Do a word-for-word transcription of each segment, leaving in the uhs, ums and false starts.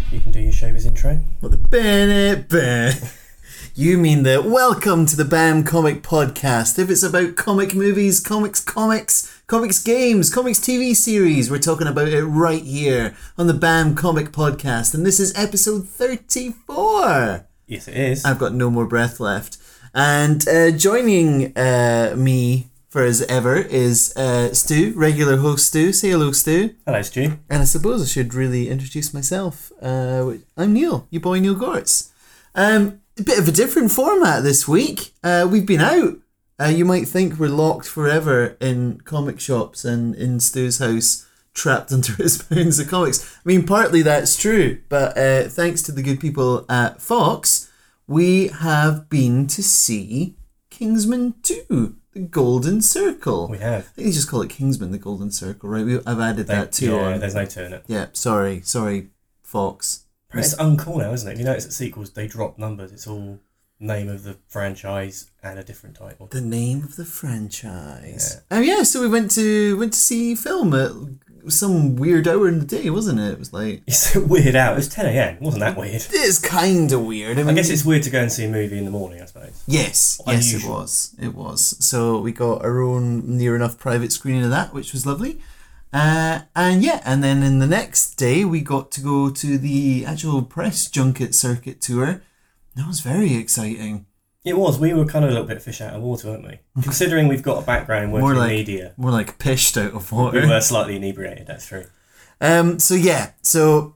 You can do your showbiz intro. What the Bennett Bam? You mean the welcome to the BAM Comic Podcast. If it's about comic movies, comics, comics, comics games, comics T V series, we're talking about it right here on the BAM Comic Podcast. And this is episode thirty-four. Yes, it is. I've got no more breath left. And uh, joining uh, me for as ever is uh, Stu, regular host Stu. Say hello, Stu. Hello, Stu. And I suppose I should really introduce myself. Uh, I'm Neil, your boy Neil Gortz. Um, a bit of a different format this week. Uh, we've been out. Uh, you might think we're locked forever in comic shops and in Stu's house, trapped under his pounds of comics. I mean, partly that's true, but uh, thanks to the good people at Fox, we have been to see Kingsman two. The Golden Circle. We have. I think you just call it Kingsman, the Golden Circle, right? We, I've added They, that too. Yeah, on. there's no turn it. Yeah, sorry, sorry, Fox. It's uncool now, isn't it? You notice that sequels, they drop numbers. It's all name of the franchise and a different title. The name of the franchise. Yeah. Oh yeah, so we went to went to see film at some weird hour in the day, wasn't it? It was like... It's a weird hour. It was ten a.m. It wasn't that weird. It's kind of weird. I, mean, I guess it's weird to go and see a movie in the morning, I suppose. Yes, Unusual. yes it was. It was. So we got our own near enough private screening of that, which was lovely. Uh, and yeah, and then in the next day we got to go to the actual press junket circuit tour. That was very exciting. It was. We were kind of a little bit fish out of water, weren't we? Considering we've got a background in working more like, in media. More like pished out of water. We were slightly inebriated, that's true. Um. So yeah, so...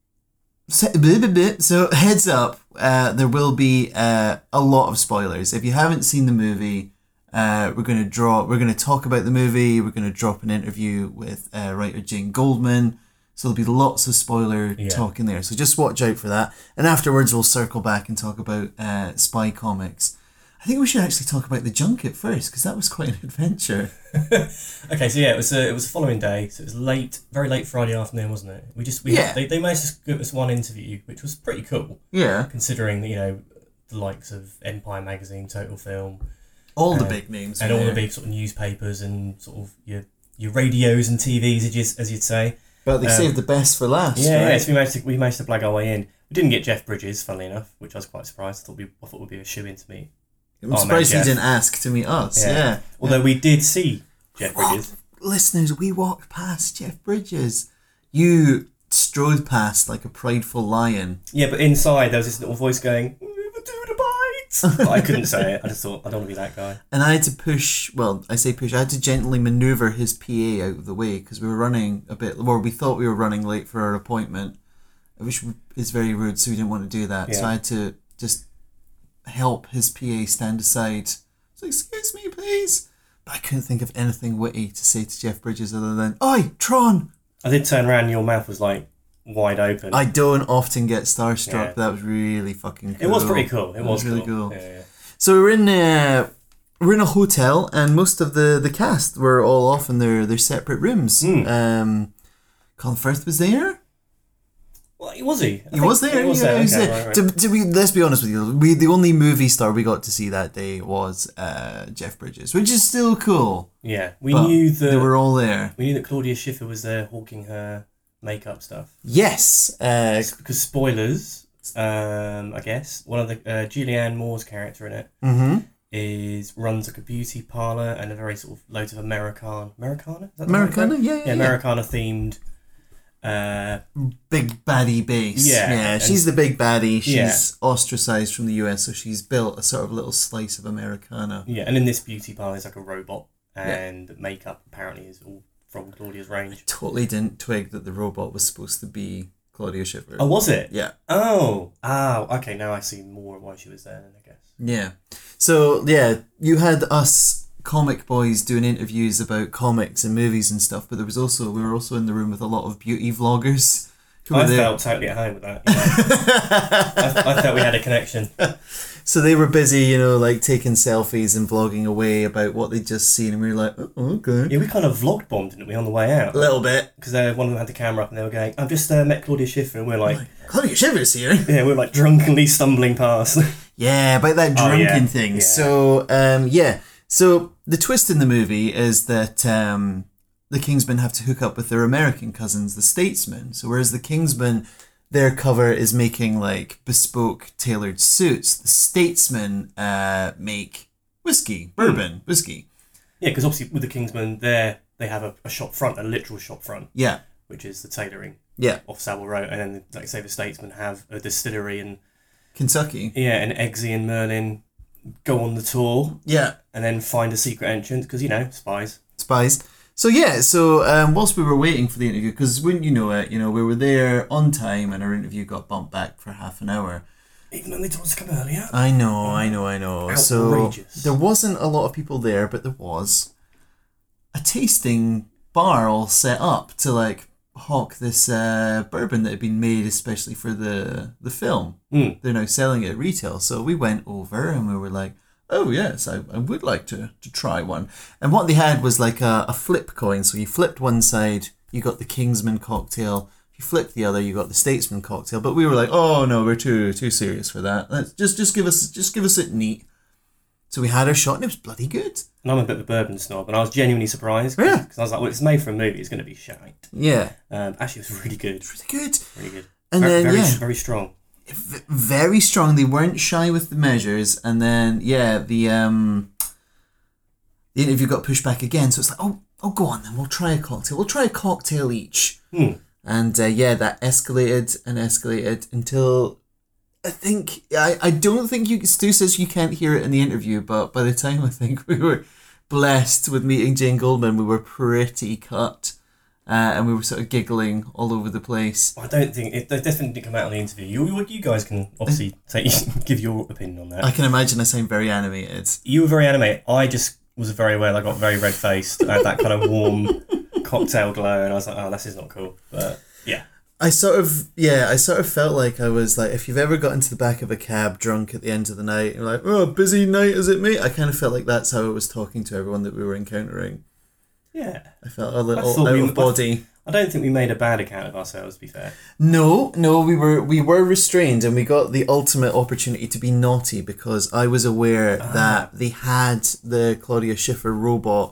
So, so heads up, uh, there will be uh, a lot of spoilers. If you haven't seen the movie... Uh, we're going to draw. We're going to talk about the movie. We're going to drop an interview with uh, writer Jane Goldman. So there'll be lots of spoiler yeah. talk in there. So just watch out for that. And afterwards, we'll circle back and talk about uh, Spy Comics. I think we should actually talk about the junket first because that was quite an adventure. Okay, so yeah, it was a, it was the following day. So it was late, very late Friday afternoon, wasn't it? We just we yeah. had, they they managed to give us one interview, which was pretty cool. Yeah. Considering you know the likes of Empire Magazine, Total Film. All the um, big names. And all the big sort of newspapers and sort of your your radios and T Vs, as, you, as you'd say. But they um, saved the best for last, yeah, right? Yeah, so we managed, to, we managed to blag our way in. We didn't get Jeff Bridges, funnily enough, which I was quite surprised. I thought, we, I thought it would be a shoe-in to meet. I'm surprised he didn't ask to meet us, yeah. yeah. Although yeah. we did see Jeff we Bridges. Walked, listeners, we walked past Jeff Bridges. You strode past like a prideful lion. Yeah, but inside there was this little voice going... But I couldn't say it. I just thought, I don't want to be that guy. And I had to push, well, I say push, I had to gently manoeuvre his P A out of the way because we were running a bit, or we thought we were running late for our appointment, which is very rude, so we didn't want to do that. Yeah. So I had to just help his P A stand aside. So, excuse me, please. But I couldn't think of anything witty to say to Jeff Bridges other than, "Oi, Tron!" I did turn around and your mouth was like, wide open. I don't often get starstruck. Yeah. But that was really fucking cool. It was pretty cool. It, it was, was really cool. cool. Yeah, yeah. So we're in uh, we're in a hotel, and most of the, the cast were all off in their, their separate rooms. Mm. Um, Colin Firth was there. Well, was he? I he was there. He was yeah, there. He was okay, there. right, right. To, to be, let's be honest with you. We the only movie star we got to see that day was uh, Jeff Bridges, which is still cool. Yeah, we knew that they were all there. We knew that Claudia Schiffer was there hawking her makeup stuff. Yes, uh, because spoilers. Um, I guess one of the uh, Julianne Moore's character in it mm-hmm. is runs like a beauty parlor and a very sort of loads of Americana, Americana, is that the Americana, right yeah, yeah, yeah, Americana themed. Uh, big baddie base. Yeah, yeah. She's the big baddie. She's yeah. ostracized from the U S, so she's built a sort of little slice of Americana. Yeah, and in this beauty parlor, is like a robot, and yeah. makeup apparently is all from Claudia's range. I totally didn't twig that the robot was supposed to be Claudia Schiffer. Oh, was it? Yeah. Oh, oh, okay. Now I see more why she was there. Then I guess. Yeah. So yeah, you had us comic boys doing interviews about comics and movies and stuff, but there was also we were also in the room with a lot of beauty vloggers. Who I were there. felt totally at home with that. You know? I, I felt we had a connection. So they were busy, you know, like taking selfies and vlogging away about what they'd just seen, and we were like, oh, okay. Yeah, we kind of vlogged bombed, didn't we, on the way out? A little bit. Because uh, one of them had the camera up and they were going, I've just uh, met Claudia Schiffer, and we're like... like Claudia Schiffer's here? Yeah, we're like drunkenly stumbling past. Yeah, about that drunken oh, yeah. thing. Yeah. So, um, yeah. So the twist in the movie is that um, the Kingsmen have to hook up with their American cousins, the Statesmen. So whereas the Kingsmen their cover is making like bespoke tailored suits. The Statesman uh, make whiskey, bourbon, whiskey. Yeah, because obviously with the Kingsman, there they have a, a shop front, a literal shop front. Yeah. Which is the tailoring. Yeah. Off Savile Row, and then like say the Statesman have a distillery in Kentucky. Yeah, and Eggsy and Merlin go on the tour. Yeah. And then find a secret entrance because you know spies. Spies. So yeah, so um, whilst we were waiting for the interview, because wouldn't you know it, you know, we were there on time and our interview got bumped back for half an hour. Even though they told us to come earlier. I know, I know, I know. Outrageous. So there wasn't a lot of people there, but there was a tasting bar all set up to like hawk this uh, bourbon that had been made especially for the, the film. Mm. They're now selling it at retail. So we went over and we were like, oh yes, I, I would like to, to try one. And what they had was like a, a flip coin. So you flipped one side, you got the Kingsman cocktail. If you flipped the other, you got the Statesman cocktail. But we were like, oh no, we're too too serious for that. Let's just just give us just give us it neat. So we had our shot and it was bloody good. And I'm a bit of a bourbon snob, and I was genuinely surprised. Cause, Yeah. Because I was like, well, it's made for a movie, it's going to be shite. Yeah. Um, actually, it was really good. It's really good. Really good. And very, then, very, yeah. very strong. V- very strong. They weren't shy with the measures, and then yeah, the um, the interview got pushed back again. So it's like, oh, oh, go on then. We'll try a cocktail. We'll try a cocktail each. Hmm. And uh, yeah, that escalated and escalated until I think I, I don't think you. Stu says you can't hear it in the interview, but by the time I think we were blessed with meeting Jane Goldman, we were pretty cut. Uh, and we were sort of giggling all over the place. I don't think it. They definitely didn't come out on the interview. You, you guys can obviously take give your opinion on that. I can imagine I sound very animated. You were very animated. I just was very well. I got very red faced. I had that kind of warm cocktail glow, and I was like, "Oh, this is not cool." But yeah, I sort of yeah, I sort of felt like I was like, if you've ever got into the back of a cab drunk at the end of the night, you're like, "Oh, busy night, is it, mate?" I kind of felt like that's how I was talking to everyone that we were encountering. yeah. I felt a little thought out we- of body. I don't think we made a bad account of ourselves. To be fair. No, no, we were we were restrained, and we got the ultimate opportunity to be naughty because I was aware Ah. that they had the Claudia Schiffer robot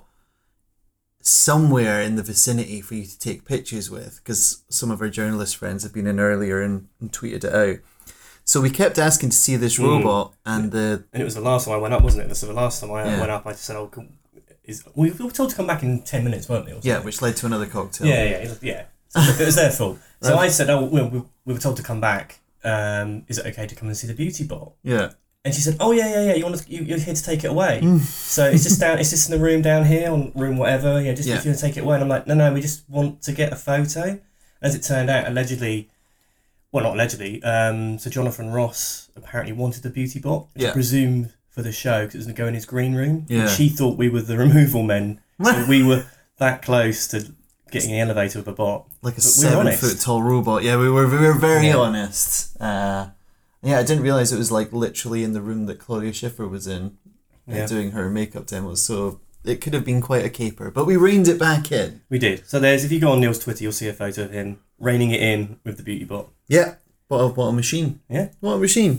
somewhere in the vicinity for you to take pictures with, because some of our journalist friends have been in earlier and, and tweeted it out. So we kept asking to see this robot, and the And it was the last time I went up, wasn't it? So the last time I Yeah. went up, I just said, "Oh, can- is we we were told to come back in ten minutes, weren't we?" or yeah, something? which led to another cocktail. Yeah, yeah, it- yeah. So it was their fault. So Right. I said, "Oh, we, we, we were told to come back. Um, is it okay to come and see the beauty bot?" Yeah. And she said, "Oh yeah, yeah, yeah. You want to, you, you're here to take it away. So it's just down. It's just in the room down here, on room whatever. Yeah, just Yeah. if you want to take it away." And I'm like, "No, no. We just want to get a photo." As it turned out, allegedly, well, not allegedly. Um, so Jonathan Ross apparently wanted the beauty bot. Yeah. I presume for the show because it was going to go in his green room. Yeah. And she thought we were the removal men. So we were that close to getting the elevator with a bot. Like a But we were seven honest. foot tall robot. Yeah, we were we were very Yeah. honest. Uh, yeah, I didn't realise it was like literally in the room that Claudia Schiffer was in, uh, Yeah. doing her makeup demos. So it could have been quite a caper, but we reined it back in. We did. So there's, if you go on Neil's Twitter, you'll see a photo of him reining it in with the beauty bot. Yeah, what a what a machine. Yeah. What a machine.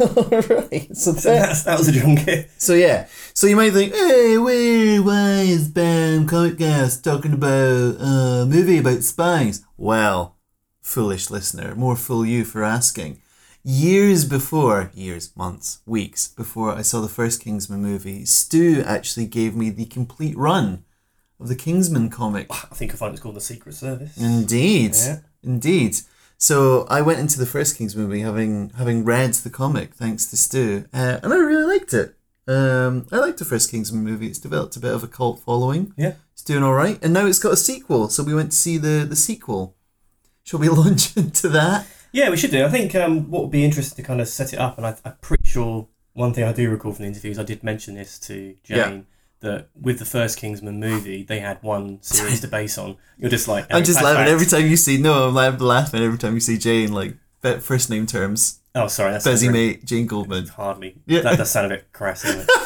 Right. So So that, that's, that was a junket. so yeah. So you might think, hey, where why is Bam Comic Cast talking about a movie about spies? Well, foolish listener, more fool you for asking. Years before, years, months, weeks before I saw the first Kingsman movie, Stu actually gave me the complete run of the Kingsman comic. I think I thought it was called The Secret Service. Indeed, Yeah. indeed. So I went into the first Kingsman movie having having read the comic thanks to Stu, uh, and I really liked it. Um, I liked the first Kingsman movie. It's developed a bit of a cult following. Yeah. It's doing all right, and now it's got a sequel. So we went to see the the sequel. Shall we launch into that? Yeah, we should do. I think um, what would be interesting to kind of set it up, and I, I'm pretty sure one thing I do recall from the interviews, I did mention this to Jane, Yeah. that with the first Kingsman movie, they had one series to base on. You're just like... I'm just laughing flashbacks. every time you see. No, I'm la- laughing every time you see Jane. Like be- first name terms. Oh, sorry. That's Busy very- mate, Jane Goldman. Hardly. Yeah. That does sound a bit crass, doesn't it?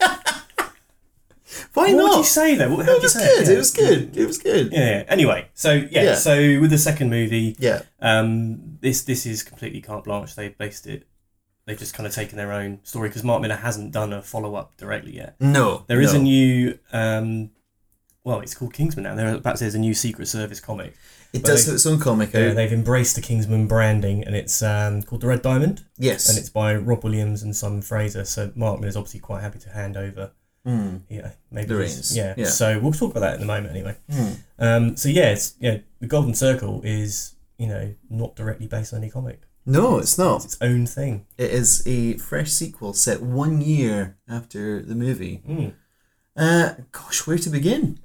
Why What not? would you say, though? What, how It would you was say good. Yeah. It was good. It was good. Yeah, yeah. Anyway, so, yeah, Yeah. so with the second movie, Yeah. um, this this is completely carte blanche. They based it... They've just kind of taken their own story, because Mark Miller hasn't done a follow-up directly yet. No. There is no. a new um, well, it's called Kingsman now. They're about to say there's a new Secret Service comic. It But does they- have its own comic Yeah, out. they've embraced the Kingsman branding, and it's um, called The Red Diamond, Yes. and it's by Rob Williams and Simon Fraser. So Mark Miller's obviously quite happy to hand over. Mm. Yeah, maybe The this- reins. Yeah. Yeah. So we'll talk about that in a moment, anyway. Mm. Um, so yeah, it's yeah, the Golden Circle is you know not directly based on any comic. No, it's not. It's its own thing. It is a fresh sequel set one year after the movie. Mm. Uh, gosh, where to begin?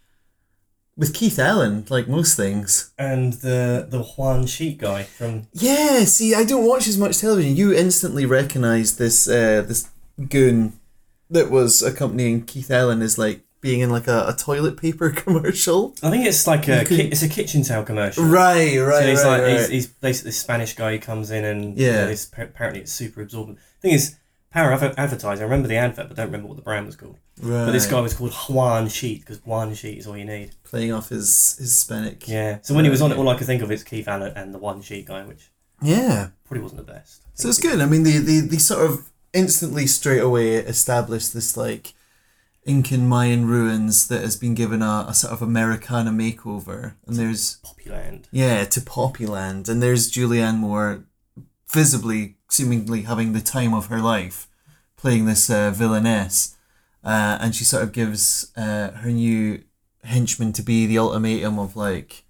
With Keith Allen, like most things. And the the Juan Sheet guy from Yeah, see, I don't watch as much television. You instantly recognised this uh, this goon that was accompanying Keith Allen as like being in like a, a toilet paper commercial. I think it's like a You could- ki- it's a kitchen towel commercial. Right, right, so he's right, like right. He's, he's basically this Spanish guy who comes in and Yeah. you know, it's, apparently it's super absorbent. Thing is, power of advertising. I remember the advert, but don't remember what the brand was called. Right. But this guy was called Juan Sheet because Juan Sheet is all you need. Playing off his, his Hispanic. Yeah. So when he was on it, Uh, all I could think of is Keith Allen and the One Sheet guy, which Yeah. probably wasn't the best. So it's good. I mean, they, they, they sort of instantly straight away established this like Incan Mayan ruins that has been given a, a sort of Americana makeover. And there's, Poppyland. yeah, to Poppyland. And there's Julianne Moore visibly, seemingly having the time of her life playing this uh, villainess. Uh, and she sort of gives uh, her new henchman to be the ultimatum of like,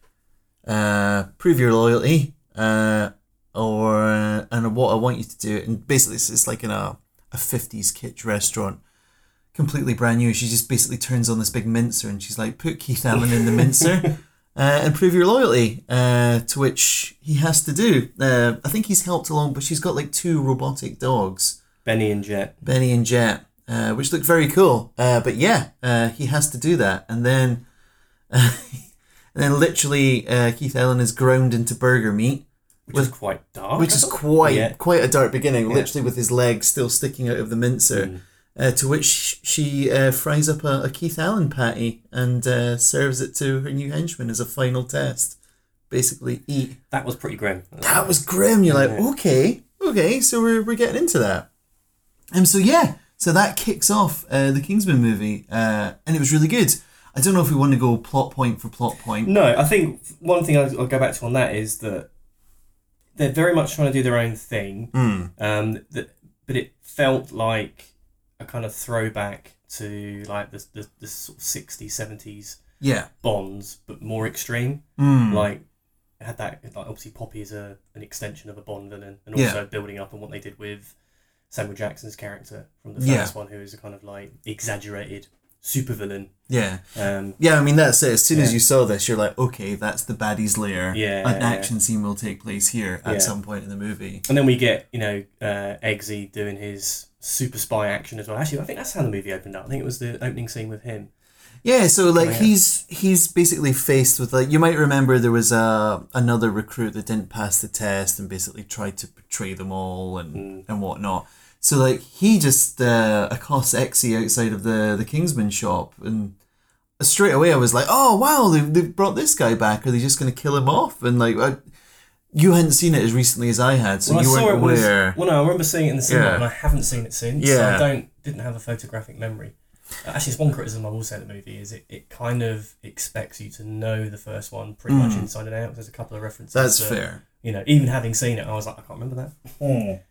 uh, prove your loyalty, uh, or uh, and what I want you to do. And basically, it's, it's like in a, a fifties kitsch restaurant, completely brand new. She just basically turns on this big mincer and she's like, put Keith Allen in the mincer. Uh, and prove your loyalty, uh, to which he has to do. Uh, I think he's helped along, but she's got like two robotic dogs, Benny and Jet. Benny and Jet, uh, which look very cool. Uh, but yeah, uh, he has to do that. And then uh, and then literally uh, Keith Allen is ground into burger meat, Which is quite dark. which I is thought. quite Yeah. quite a dark beginning, Yeah. literally with his legs still sticking out of the mincer. Mm. Uh, to which she uh, fries up a, a Keith Allen patty and uh, serves it to her new henchman as a final test. Basically, eat. That was pretty grim. That was grim. You're like, Yeah. okay, okay, so we're, we're getting into that. And so, yeah, so that kicks off uh, the Kingsman movie, uh, and it was really good. I don't know if we want to go plot point for plot point. No, I think one thing I'll, I'll go back to on that is that they're very much trying to do their own thing. Mm. Um, that, but it felt like a kind of throwback to like the the, the sort of sixties, seventies Yeah. Bonds, but more extreme. Mm. Like it had that. Like obviously, Poppy is a an extension of a Bond villain, and Yeah. also building up on what they did with Samuel Jackson's character from the Yeah. first one, who is a kind of like exaggerated supervillain. Yeah. Um, Yeah, I mean, that's it. As soon as Yeah. you saw this, you're like, okay, that's the baddie's lair. Yeah, An yeah. action scene will take place here at Yeah. some point in the movie. And then we get, you know, uh, Eggsy doing his super spy action as well. Actually, I think that's how the movie opened up. I think it was the opening scene with him. Yeah, so like Oh, yeah. he's he's basically faced with like, you might remember there was a another recruit that didn't pass the test and basically tried to betray them all and Mm. and whatnot. So like he just uh, accosts Exy outside of the the Kingsman shop, and straight away I was like, oh wow, they they brought this guy back. Are they just going to kill him off? And like I, you hadn't seen it as recently as I had, so Well, you I saw weren't it was, aware. well, no, I remember seeing it in the cinema, Yeah. and I haven't seen it since. So Yeah. I don't didn't have a photographic memory. Uh, Actually, it's one criticism I will say of the movie is it, it kind of expects you to know the first one pretty much Mm. inside and out. There's a couple of references. That's that, fair. You know, even having seen it, I was like, I can't remember that.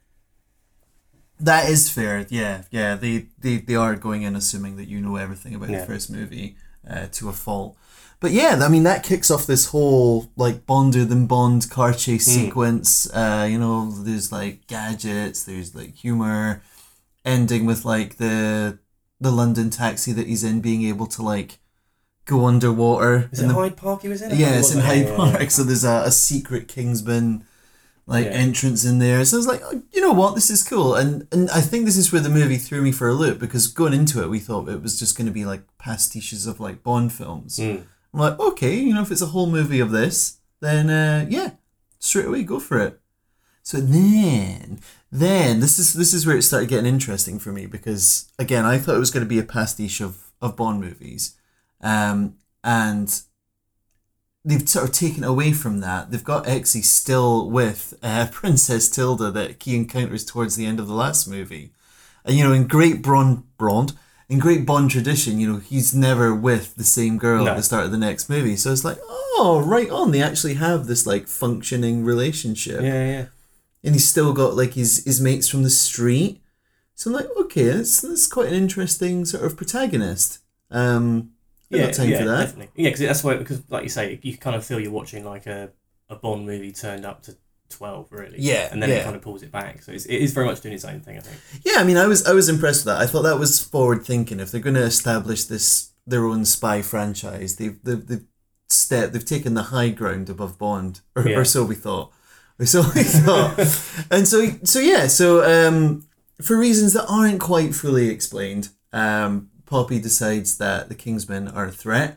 That is fair. Yeah, yeah. They, they, they are going in assuming that you know everything about Yeah. the first movie uh, to a fault. But yeah, I mean that kicks off this whole like Bonder than Bond car chase Mm. sequence. Uh, you know, there's like gadgets, there's like humor, ending with like the the London taxi that he's in being able to like go underwater. Is in it the- Hyde Park he was in? I Yeah, think it it's was, in wasn't it? Hyde Yeah, Park, yeah. so there's a, a secret Kingsman like Yeah. entrance in there. So I was like, oh, you know what, this is cool. And and I think this is where the movie threw me for a loop, because going into it, we thought it was just going to be like pastiches of like Bond films. Mm. I'm like, okay, you know, if it's a whole movie of this, then uh, yeah, straight away go for it. So then, then this is this is where it started getting interesting for me, because again, I thought it was going to be a pastiche of of Bond movies, um, and they've sort of taken away from that. They've got Exy still with uh, Princess Tilda that he encounters towards the end of the last movie, and you know, in great Bond, Blonde, in great Bond tradition, you know, he's never with the same girl No. at the start of the next movie. So it's like, oh, right on. They actually have this like functioning relationship. Yeah, yeah. And he's still got like his, his mates from the street. So I'm like, okay, that's, that's quite an interesting sort of protagonist. Um, I've Yeah, got time yeah, for that. definitely. Yeah, because that's why, because like you say, you kind of feel you're watching like a, a Bond movie turned up to twelve, really. Yeah, And then yeah. it kind of pulls it back. So it's, it is very much doing its own thing, I think. Yeah, I mean, I was I was impressed with that. I thought that was forward thinking. If they're going to establish this their own spy franchise, they've they've, they've step they've taken the high ground above Bond, or, Yeah. or so we thought, or so we thought. And so so yeah, so um, for reasons that aren't quite fully explained, um, Poppy decides that the Kingsmen are a threat,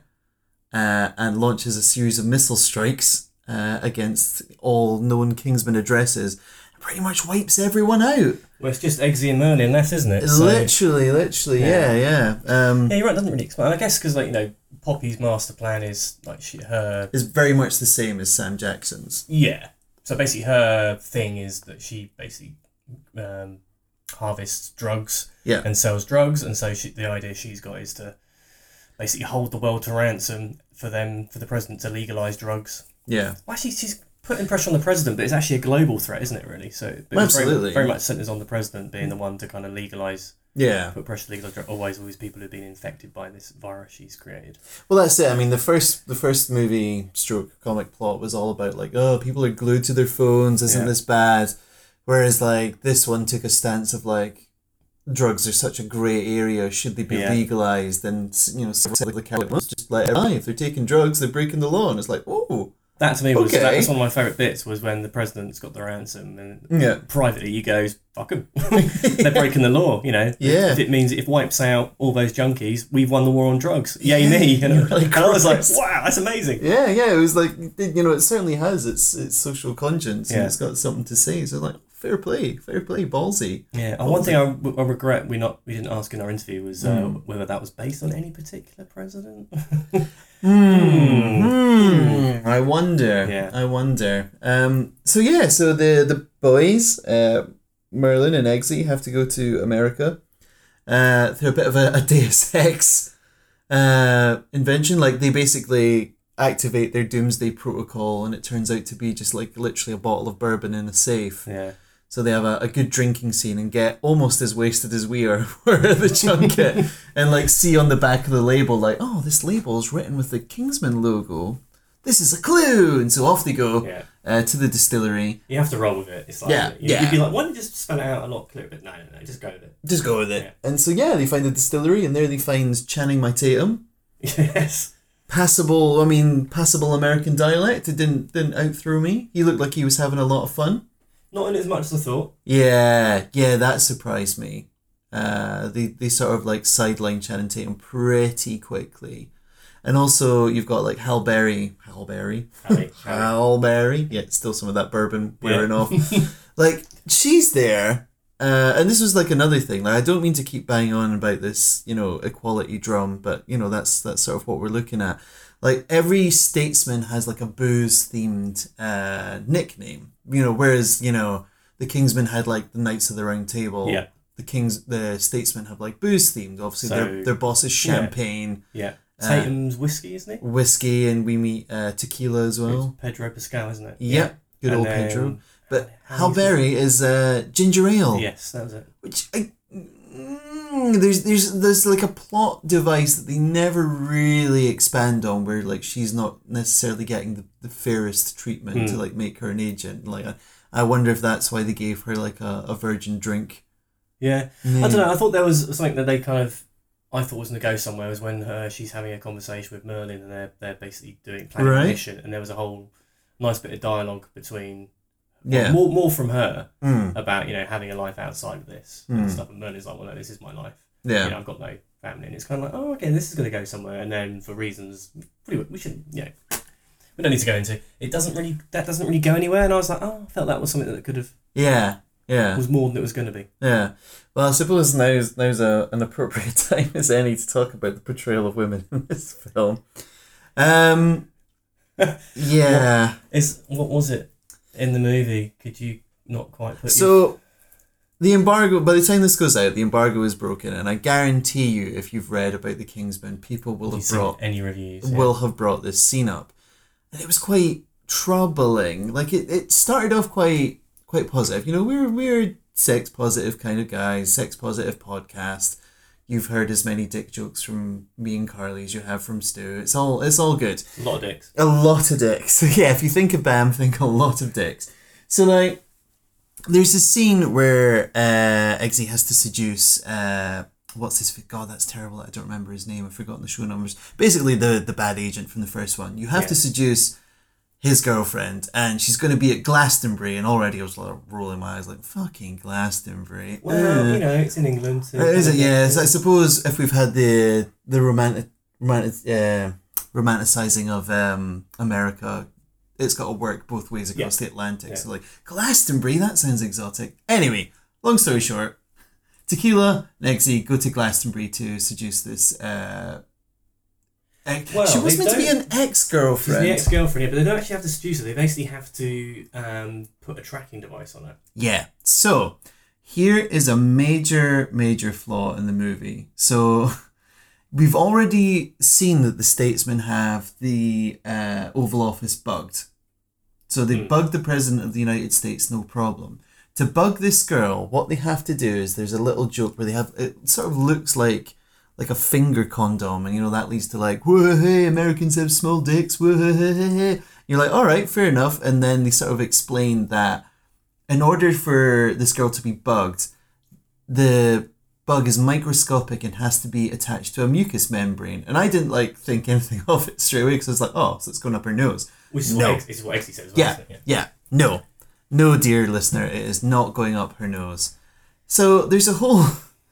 uh, and launches a series of missile strikes uh, against all known Kingsman addresses. Pretty much wipes everyone out. Well, it's just Eggsy and Merlin left, isn't it? So- Literally, literally, yeah, yeah. Um, Yeah, you're right. It doesn't really explain. I guess because, like, you know, Poppy's master plan is like she her. It's very much the same as Sam Jackson's. Yeah. So basically, her thing is that she basically um, harvests drugs Yeah, and sells drugs, and so she, the idea she's got is to basically hold the world to ransom for them for the president to legalize drugs. yeah. Well, actually, she's putting pressure on the president, but it's actually a global threat, isn't it? Really. So it was Absolutely. very, very much centers on the president being the one to kind of legalize. Yeah. Put pressure to legalize drugs. Always, all these people who've been infected by this virus she's created. Well, that's it. I mean, the first the first movie stroke comic plot was all about like, oh, people are glued to their phones. Isn't Yeah. this bad? Whereas like this one took a stance of like, drugs are such a grey area. Should they be Yeah. legalized? And you know, so like how it was just like, "Aye, if they're taking drugs, they're breaking the law." And it's like, oh, That to me was Okay. that was one of my favourite bits was when the president's got the ransom and yeah, privately he goes, fuck 'em. They're breaking the law, you know. Yeah. If it means it wipes out all those junkies, we've won the war on drugs. Yay me. And, You're like, and I was like, Christ. wow, that's amazing. yeah, yeah. It was like, you know, it certainly has its its social conscience and Yeah. it's got something to say. So like, fair play, fair play, ballsy. Yeah. And one thing I, I regret we not we didn't ask in our interview was uh, Mm. whether that was based on any particular president. Hmm. I wonder. Yeah. I wonder. Um. So yeah. So the the boys, uh, Merlin and Eggsy, have to go to America. Uh, they're a bit of a, a Deus Ex, uh, invention. Like they basically activate their Doomsday Protocol, and it turns out to be just like literally a bottle of bourbon in a safe. Yeah. So they have a, a good drinking scene and get almost as wasted as we are. We're at the junket and like see on the back of the label like, oh, this label is written with the Kingsman logo. This is a clue. And so off they go Yeah. uh, to the distillery. You have to roll with it. It's like Yeah, you, yeah. You'd be like, why don't you just spell it out a lot clearer? But no, no, no, just go with it. Just go with it. Yeah. And so yeah, they find the distillery and there they find Channing My Tatum. Yes. Passable, I mean, passable American dialect. It didn't didn't outthrow me. He looked like he was having a lot of fun. Not in as much as I thought. Yeah, yeah, that surprised me. Uh, they they sort of like sideline Channing Tatum pretty quickly, and also you've got like Hal Berry, Hal Berry, Harry, Harry. Hal Berry. Yeah, still some of that bourbon wearing off. Like she's there, uh, and this was like another thing. Like I don't mean to keep banging on about this, you know, equality drum, but you know that's that's sort of what we're looking at. Like every statesman has like a booze themed uh, nickname. You know, whereas, you know, the Kingsmen had like the Knights of the Round Table. Yeah. The Kings, the statesmen have like booze themed. Obviously, So- their their boss is Yeah. champagne, Yeah. Uh, Tatum's whiskey, isn't it? whiskey, and we meet uh, tequila as well. It's Pedro Pascal, isn't it? Yep, good And old then- Pedro. But How Hal is it? Berry is uh, ginger ale, Yes, that was it. which I. Mm, there's there's there's like a plot device that they never really expand on, where like she's not necessarily getting the, the fairest treatment to Hmm. like make her an agent. Like I, I wonder if that's why they gave her like a, a virgin drink. Yeah. I don't know. I thought there was something that they kind of, I thought was going to go somewhere was when uh, she's having a conversation with Merlin and they're, they're basically doing planning Right. a mission and there was a whole nice bit of dialogue between, Yeah. more, more from her Mm. about, you know, having a life outside of this Mm. and stuff. And Merlin's like, well, no, this is my life. Yeah. You know, I've got no family. And it's kind of like, oh, okay, this is going to go somewhere. And then for reasons, pretty, we shouldn't, you know, we don't need to go into. It doesn't really, that doesn't really go anywhere. And I was like, oh, I felt that was something that could have, Yeah. Yeah. was more than it was going to be. Yeah. Well, I suppose now's now's a, an appropriate time as any to talk about the portrayal of women in this film. Um. Yeah. Is what was it in the movie? Could you not quite put your So the embargo, by the time this goes out, the embargo is broken, and I guarantee you, if you've read about the Kingsman, people will have, have brought any reviews yeah. will have brought this scene up, and it was quite troubling. Like it, it started off quite quite positive. You know, we're we're sex positive kind of guys, sex positive podcast. You've heard as many dick jokes from me and Carly as you have from Stu. It's all it's all good. A lot of dicks. A lot of dicks. Yeah, if you think of Bam, think a lot of dicks. So like, there's a scene where uh, Eggsy has to seduce uh, what's his God, that's terrible. I don't remember his name. I've forgotten the show numbers. Basically, the the bad agent from the first one. You have yeah. to seduce his girlfriend, and she's going to be at Glastonbury, and already I was like rolling my eyes like, fucking Glastonbury. Well, uh, you know, it's in England. So is it? Yes. I suppose if we've had the the romantic, romantic uh, romanticizing of um, America, it's got to work both ways across yeah. the Atlantic. Yeah. So like, Glastonbury, that sounds exotic. Anyway, long story short, Tequila and Eggsy go to Glastonbury to seduce this uh, Ex- well, she was meant to be an ex-girlfriend. She's the ex-girlfriend, yeah, but they don't actually have to seduce her. They basically have to um, put a tracking device on her. Yeah. So, here is a major, major flaw in the movie. So, we've already seen that the statesmen have the uh, Oval Office bugged. So, they mm. bugged the President of the United States, no problem. To bug this girl, what they have to do is there's a little joke where they have, it sort of looks like like a finger condom, and you know that leads to like, whoa, hey, Americans have small dicks, whoa, hey, hey, hey. You're like, all right, fair enough. And then they sort of explain that in order for this girl to be bugged, the bug is microscopic and has to be attached to a mucous membrane. And I didn't like think anything of it straight away because I was like, oh, so it's going up her nose. Which is no. what X, what Exy says. Yeah, yeah, yeah, no, no, dear listener, it is not going up her nose. So there's a whole.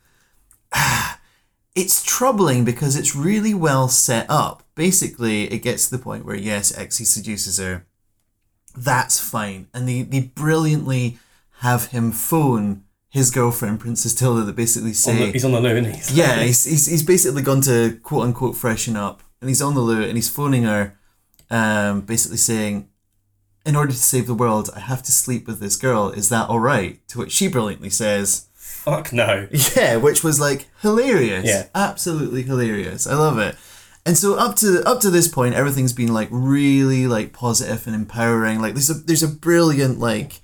It's troubling because it's really well set up. Basically, it gets to the point where, yes, Exy seduces her. That's fine. And they, they brilliantly have him phone his girlfriend, Princess Tilda, that basically say... On the, he's on the loo, isn't he? Yeah, he's, he's, he's basically gone to quote-unquote freshen up. And he's on the loo and he's phoning her, um, basically saying, in order to save the world, I have to sleep with this girl. Is that all right? To which she brilliantly says... Fuck no. Yeah, which was like hilarious. Yeah. Absolutely hilarious. I love it. And so up to up to this point, everything's been like really like positive and empowering. Like there's a there's a brilliant like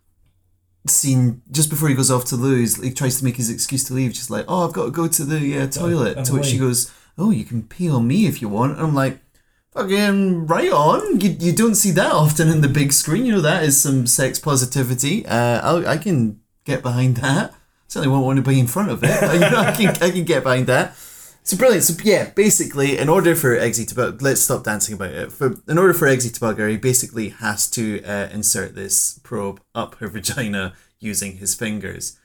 scene just before he goes off to lose. He tries to make his excuse to leave. Just like, oh, I've got to go to the uh, toilet. To which she goes, oh, you can pee on me if you want. And I'm like, fucking right on. You you don't see that often in the big screen. You know, that is some sex positivity. Uh, I'll, I can get behind that. Certainly won't want to be in front of it. You know, I can I can get behind that. So brilliant. So yeah, basically, in order for Eggsy to bug, let's stop dancing about it. For in order for Eggsy to bug her, he basically has to uh, insert this probe up her vagina using his fingers.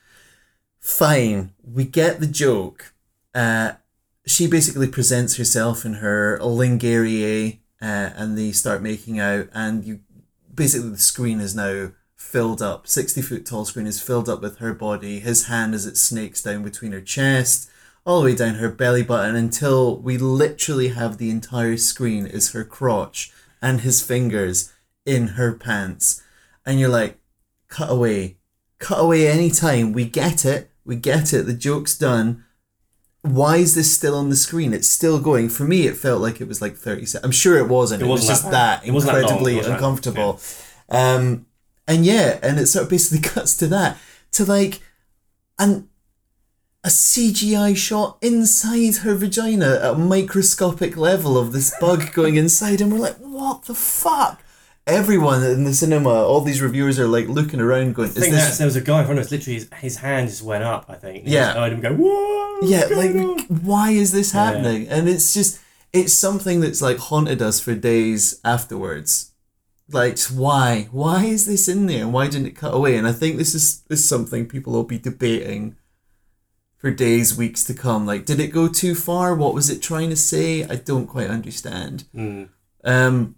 Fine, we get the joke. Uh, she basically presents herself in her lingerie, uh, and they start making out. And you basically the screen is now filled up, sixty foot tall screen is filled up with her body, his hand as it snakes down between her chest, all the way down her belly button until we literally have the entire screen is her crotch and his fingers in her pants. And you're like, cut away. Cut away anytime. We get it. We get it. The joke's done. Why is this still on the screen? It's still going. For me, it felt like it was like thirty seconds. I'm sure it wasn't. It, it was just that, that incredibly that uncomfortable. Yeah. Um, And yeah, and it sort of basically cuts to that. To like an a C G I shot inside her vagina at a microscopic level of this bug going inside. And we're like, what the fuck? Everyone in the cinema, all these reviewers are like looking around going, I think is this... That, there was a guy in front of us, literally his, his hand just went up, I think. Yeah. I heard him go, whoa! Yeah, like, on? why is this happening? Yeah. And it's just, it's something that's like haunted us for days afterwards. Like, why? Why is this in there? And why didn't it cut away? And I think this is, is something people will be debating for days, weeks to come. Like, did it go too far? What was it trying to say? I don't quite understand. Mm. Um,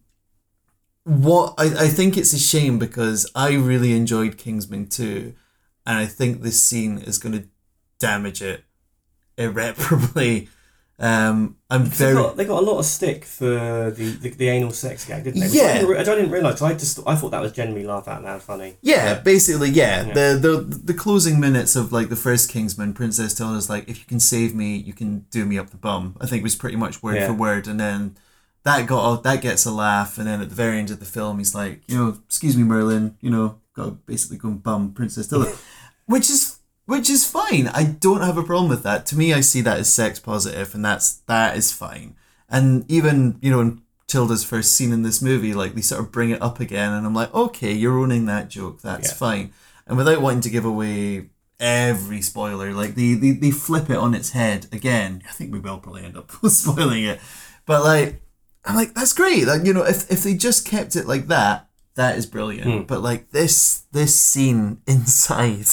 what I, I think it's a shame because I really enjoyed Kingsman two, and I think this scene is going to damage it irreparably. Um, I'm They very got, they got a lot of stick for the, the, the anal sex gag, didn't they? Which Yeah. I didn't, re- I didn't realise. I just I thought that was genuinely laugh out loud funny. yeah, basically yeah. Yeah. The the the closing minutes of like the first Kingsman, Princess Tilda's like, if you can save me, you can do me up the bum. I think was pretty much word Yeah. for word, and then that got a, that gets a laugh, and then at the very end of the film, he's like, you know, excuse me, Merlin, you know, got to basically go and bum Princess Tilda, which is. Which is fine. I don't have a problem with that. To me, I see that as sex positive, and that's that is fine. And even, you know, in Tilda's first scene in this movie, like, they sort of bring it up again, and I'm like, okay, you're owning that joke. That's Yeah. fine. And without wanting to give away every spoiler, like, they, they, they flip it on its head again. I think we will probably end up spoiling it. But, like, I'm like, that's great. Like, you know, if, if they just kept it like that, that is brilliant. Mm. But, like, this this scene inside...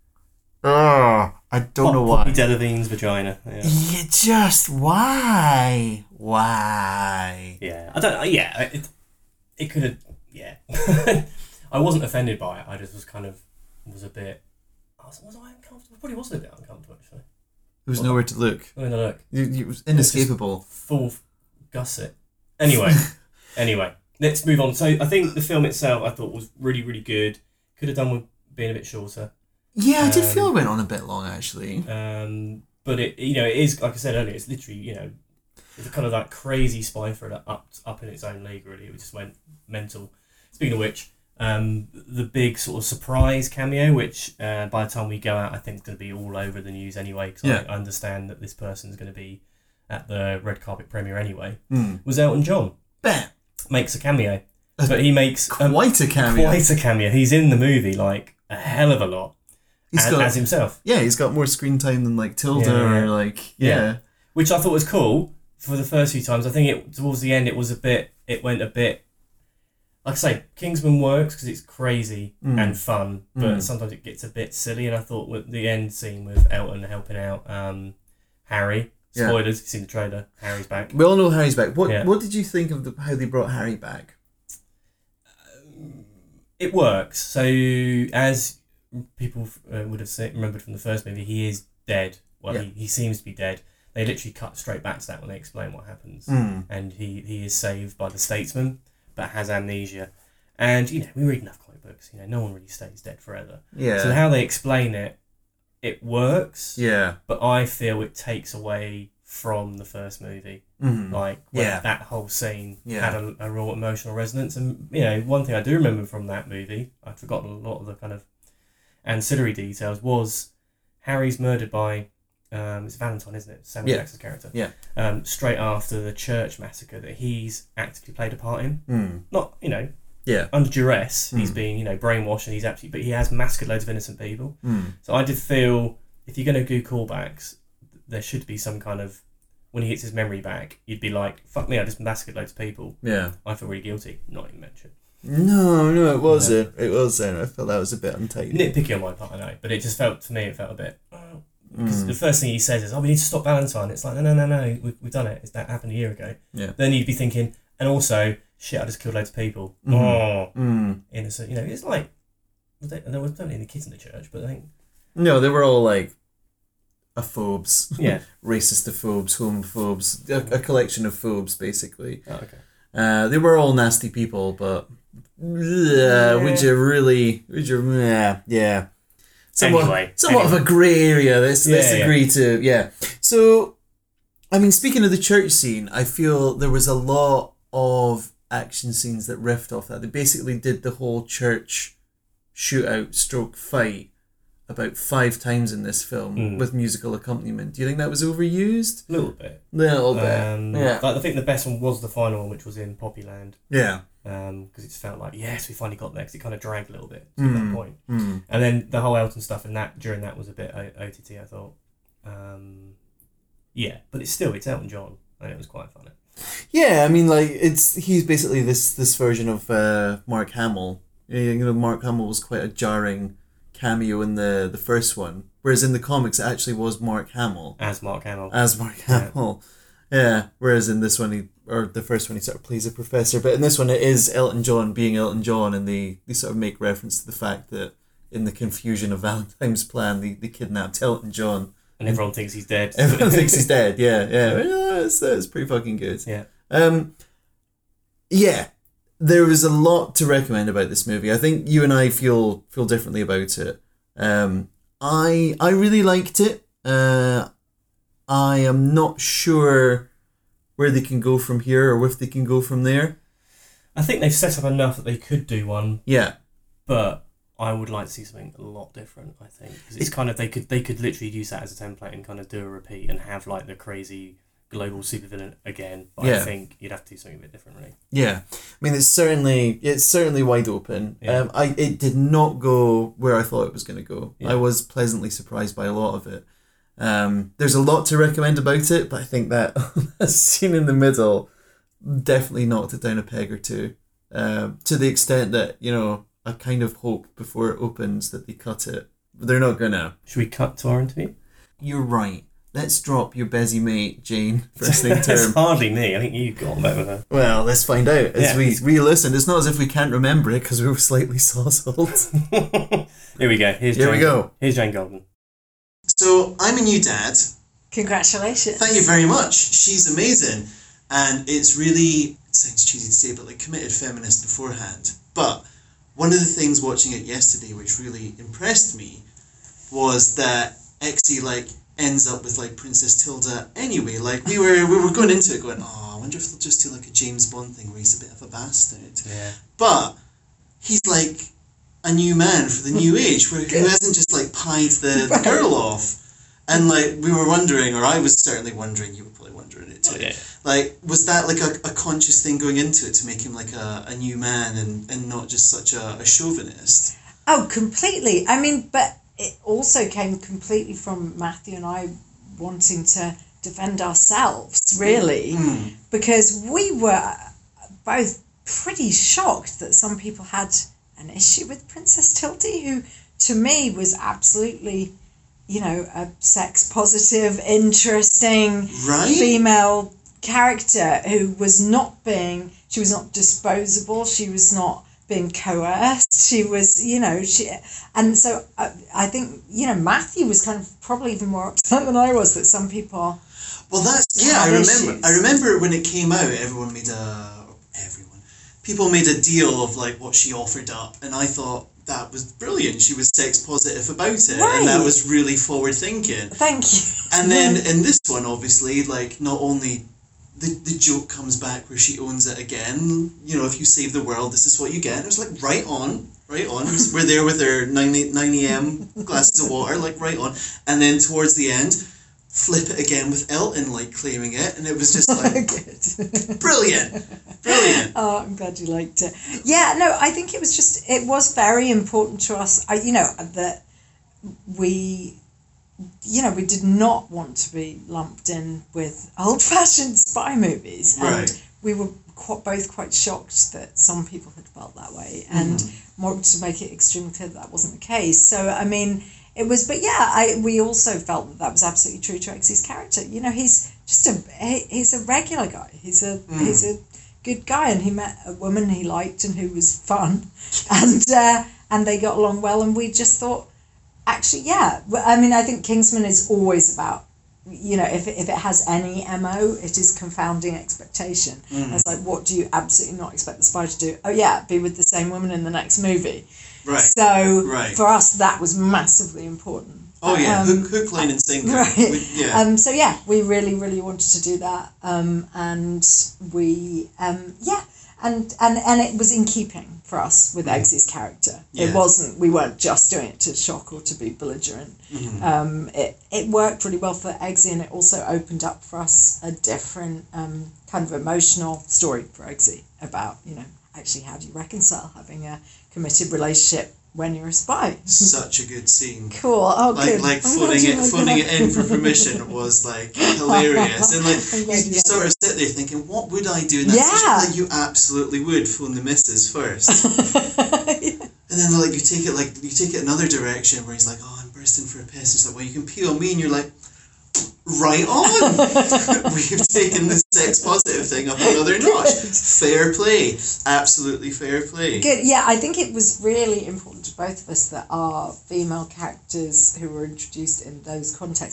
Oh, I don't know why. Poppy Delevingne's vagina. Yeah. You just why? Why? Yeah, I don't. Yeah, it, it could have. Yeah, I wasn't offended by it. I just was kind of was a bit. Was, was I uncomfortable? Probably wasn't a bit uncomfortable actually. There was nowhere to look. I mean, look, You, you, it was inescapable. full gusset. Anyway, anyway, let's move on. So I think the film itself, I thought was really, really good. Could have done with being a bit shorter. Yeah, I did Um, feel it went on a bit long actually. Um, but it, you know, it is like I said earlier. It's literally, you know, it's kind of like crazy spy thriller up up in its own league. Really, it just went mental. Speaking of which, um, the big sort of surprise cameo, which uh, by the time we go out, I think is going to be all over the news anyway. Because Yeah. I understand that this person's going to be at the red carpet premiere anyway. Mm. Was Elton John Bam. makes a cameo, but he makes um, Quite a cameo. quite a cameo. He's in the movie like a hell of a lot He's as, got as himself. yeah, he's got more screen time than like Tilda Yeah, yeah. or like yeah. Yeah. Which I thought was cool for the first few times. I think it towards the end it was a bit. It went a bit. Like I say, Kingsman works because it's crazy Mm. and fun, but Mm. sometimes it gets a bit silly. And I thought with the end scene with Elton helping out um, Harry. Yeah. Spoilers. You've seen the trailer. Harry's back. We all know Harry's back. What Yeah. what did you think of the, how they brought Harry back? It works. So as people uh, would have seen, remembered from the first movie, he is dead. Well, Yeah. he, he seems to be dead. They literally cut straight back to that when they explain what happens. Mm. And he, he is saved by the statesman, but has amnesia. And, you know, we read enough comic books, you know, no one really stays dead forever. Yeah. So how they explain it, it works, yeah. but I feel it takes away from the first movie. Mm. Like, when Yeah. that whole scene Yeah. had a, a real emotional resonance. And, you know, one thing I do remember from that movie, I'd forgotten a lot of the kind of ancillary details, was Harry's murdered by, um, it's Valentine, isn't it? Samuel Yeah. Jackson's character. Yeah. Um, straight after the church massacre that he's actively played a part in. Mm. Not, you know, Yeah. under duress, he's Mm. being, you know, brainwashed and he's absolutely, but he has massacred loads of innocent people. Mm. So I did feel, if you're going to do callbacks, there should be some kind of, when he gets his memory back, you'd be like, fuck me, I just massacred loads of people. Yeah. I feel really guilty. Not even mentioned. No, no, it wasn't. It wasn't. I felt that was a bit untidy. Nitpicky on my part, I know, but it just felt, to me, it felt a bit, because Mm. the first thing he says is, oh, we need to stop Valentine. It's like, no, no, no, no, we've, we've done it. It's, that happened a year ago. Yeah. Then you'd be thinking, and also, shit, I just killed loads of people. Mhm. Oh, Mm. innocent. You know, it's like, was there, there was only any kids in the church, but I think, No, they were all like aphobes, yeah. racist aphobes, homophobes, a, a collection of phobes, basically. Oh, okay. Uh, they were all nasty people, but yeah, would you really? Would you? Yeah, yeah. Somewhat, Anyway, somewhat anyway. of a grey area. Let's Yeah, let's yeah. agree to yeah. So, I mean, speaking of the church scene, I feel there was a lot of action scenes that riffed off that. They basically did the whole church shootout stroke fight about five times in this film Mm. with musical accompaniment. Do you think that was overused? A little bit. Little bit. Um, yeah. Like, I think the best one was the final one, which was in Poppyland, Yeah. because um, it just felt like, yes, we finally got there, because it kind of dragged a little bit to Mm. that point. Mm. And then the whole Elton stuff and that during that was a bit O- OTT, I thought. Um, yeah, but it's still, it's Elton John, and it was quite funny. Yeah, I mean, like it's he's basically this this version of uh, Mark Hamill. You know, Mark Hamill was quite a jarring cameo in the the first one, whereas in the comics it actually was Mark Hamill As Mark Hamill. as Mark Yeah. Hamill. Yeah, whereas in this one he or the first one he sort of plays a professor, but in this one it is Elton John being Elton John, and they they sort of make reference to the fact that in the confusion of Valentine's plan, they, they kidnapped Elton John And everyone thinks he's dead. Everyone thinks he's dead. Yeah, yeah. It's, it's pretty fucking good. Yeah. Um. Yeah, there was a lot to recommend about this movie. I think you and I feel feel differently about it. Um. I I really liked it. Uh. I am not sure where they can go from here or if they can go from there. I think they've set up enough that they could do one. Yeah. But I would like to see something a lot different, I think. Because it's kind of, they could they could literally use that as a template and kind of do a repeat and have like the crazy global supervillain again. But Yeah. I think you'd have to do something a bit different, really. Yeah. I mean, it's certainly it's certainly wide open. Yeah. Um, I it did not go where I thought it was going to go. Yeah. I was pleasantly surprised by a lot of it. Um, there's a lot to recommend about it, but I think that that scene in the middle definitely knocked it down a peg or two. Um, to the extent that, you know, I kind of hope before it opens that they cut it. But they're not gonna. Should we cut to our interview? You're right. Let's drop your busy mate, Jane, first thing It's term. hardly me. I think you got on better with her. Well, let's find out as Yeah. we re-listen. It's not as if we can't remember it because we were slightly sauced. Here we go. Here's Here Jane, we go. Here's Jane Golden. So, I'm a new dad. Congratulations. Thank you very much. She's amazing. And it's really, it sounds cheesy to say, but like committed feminist beforehand. But one of the things watching it yesterday which really impressed me was that Exie like ends up with like Princess Tilda anyway. Like we were we were going into it going, oh, I wonder if they'll just do like a James Bond thing where he's a bit of a bastard. Yeah. But he's like a new man for the new age, where who hasn't just like pied the, the girl off. And like we were wondering, or I was certainly wondering, you were probably wondering it too. Oh, yeah. Like, was that like a, a conscious thing going into it to make him like a, a new man and, and not just such a, a chauvinist? Oh, completely. I mean, but it also came completely from Matthew and I wanting to defend ourselves, really, Mm. because we were both pretty shocked that some people had an issue with Princess Tildy, who to me was absolutely, you know, a sex positive, interesting Right? female character who was not being, she was not disposable, she was not being coerced, she was, you know, she, and so I, I think, you know, Matthew was kind of probably even more upset than I was that some people. Well, that's, yeah, I Had remember. issues. I remember when it came out, everyone made a, everyone, people made a deal of like what she offered up, and I thought that was brilliant. She was sex positive about it, and that Right. was really forward thinking. Thank you. And then in this one, obviously, like not only the the joke comes back where she owns it again. You know, if you save the world, this is what you get. And it was like right on, right on. We're there with our nine a.m. glasses of water, like right on. And then towards the end, flip it again with Elton like claiming it, and it was just like Good. brilliant, brilliant. Oh, I'm glad you liked it. Yeah, no, I think it was just, it was very important to us, I, you know, that we, you know, we did not want to be lumped in with old-fashioned spy movies. And Right. we were quite, both quite shocked that some people had felt that way, and Mm-hmm. wanted to make it extremely clear that that wasn't the case. So, I mean, it was, but yeah, I we also felt that that was absolutely true to Exie's character. You know, he's just a he, he's a regular guy. He's a Mm. he's a good guy, and he met a woman he liked and who was fun, and uh, and they got along well. And we just thought, actually, yeah. Well, I mean, I think Kingsman is always about, you know, if it, if it has any M O, it is confounding expectation. Mm. It's like, what do you absolutely not expect the spy to do? Oh yeah, be with the same woman in the next movie. Right. So Right. for us, that was massively important. Oh yeah, Um, hook, hook, line, and sinker. Right. We- yeah. Um, so yeah, we really, really wanted to do that, um, and we, um, yeah, and, and and it was in keeping for us with Eggsy's character. Yeah. It wasn't. We weren't just doing it to shock or to be belligerent. Mhm. Um, it it worked really well for Eggsy, and it also opened up for us a different um, kind of emotional story for Eggsy about, you know, actually how do you reconcile having a committed relationship when you're a spy. Such a good scene. Cool. Oh, Like good. like I'm glad phoning you it like phoning that. it in for permission was like hilarious. And like I'm glad you, you you like sort of sit there thinking, what would I do in that Yeah. situation? Like you absolutely would phone the missus first. And then like you take it like you take it another direction where he's like, oh, I'm bursting for a piss. He's like, well, you can pee on me, and you're like, right on. We've taken the sex positive thing up another notch. Fair play, absolutely fair play. Good. Yeah, I think it was really important to both of us that our female characters who were introduced in those contexts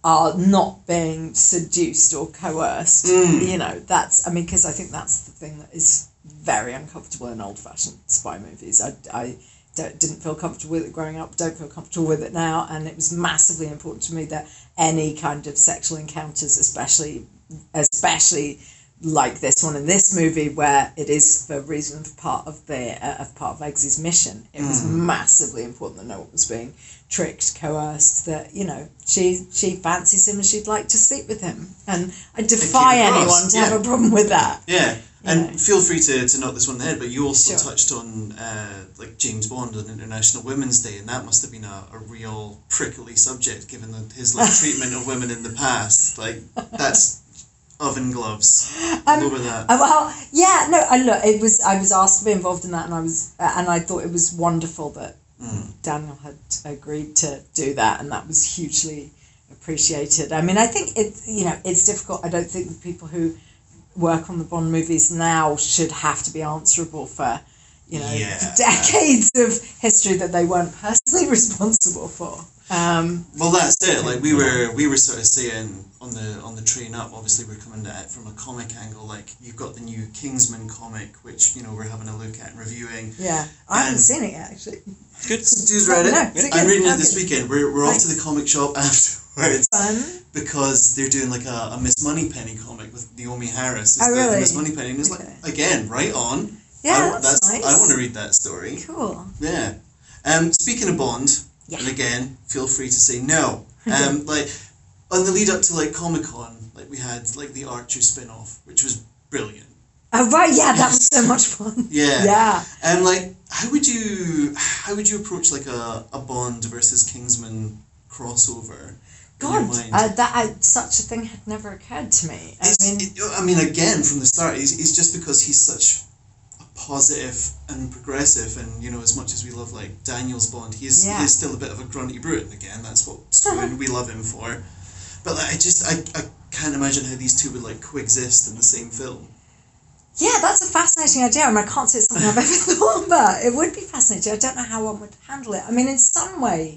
are not being seduced or coerced. Mm. You know, that's, I mean, because I think that's the thing that is very uncomfortable in old-fashioned spy movies. I, I don't, didn't feel comfortable with it growing up, don't feel comfortable with it now, and it was massively important to me that any kind of sexual encounters, especially, especially like this one in this movie, where it is the reason of part of the uh, of part of Eggsy's mission, it was Mm. massively important that no one was being tricked, coerced, that, you know, she she fancies him and she'd like to sleep with him. And I defy across, anyone to yeah. have a problem with that. Yeah, and know. feel free to, to knock this one in the head, but you also Sure. touched on uh, like James Bond on International Women's Day, and that must have been a, a real prickly subject given the, his like treatment of women in the past. Like, that's oven gloves. All Um, over that. Uh, well, yeah, no, I look, it was, I was asked to be involved in that, and I was, uh, and I thought it was wonderful that Mm. Daniel had agreed to do that, and that was hugely appreciated. I mean, I think it, you know, it's difficult. I don't think the people who work on the Bond movies now should have to be answerable for, you know, Yeah. decades of history that they weren't personally responsible for. Um, Well, that's it. Like we were, we were sort of saying on the on the train up. Obviously, we're coming at it from a comic angle. Like you've got the new Kingsman comic, which you know we're having a look at and reviewing. yeah, I haven't And- seen it yet, actually. Good. Dude's read it. No, is it I'm good? reading it Okay. this weekend. We're we're off to Nice. the comic shop afterwards Fun. because they're doing like a, a Miss Moneypenny comic with Naomi Harris. As Oh, the, really? Miss Moneypenny, and it's Okay. like again, right on. Yeah, I, that's, nice. I want to read that story. Cool. Yeah. Um. Speaking of Bond, Yeah. and again, feel free to say no. Um. like on the lead up to like Comic Con, like we had like the Archer spin off, which was brilliant. Oh, right, yeah, that was so much fun. Yeah. Yeah. And like, how would you how would you approach like a, a Bond versus Kingsman crossover? in your God, mind? uh, that I, such a thing had never occurred to me. I It's, mean, it, I mean, again, from the start, it's, it's just because he's such a positive and progressive, and you know, as much as we love like Daniel's Bond, he is, Yeah. he is still a bit of a grunty brute. And again, that's what Screw we love him for. But like, I just I, I can't imagine how these two would like coexist in the same film. yeah, that's a fascinating idea. I mean, I can't say it's something I've ever thought about. It would be fascinating. I don't know how one would handle it. I mean, in some way,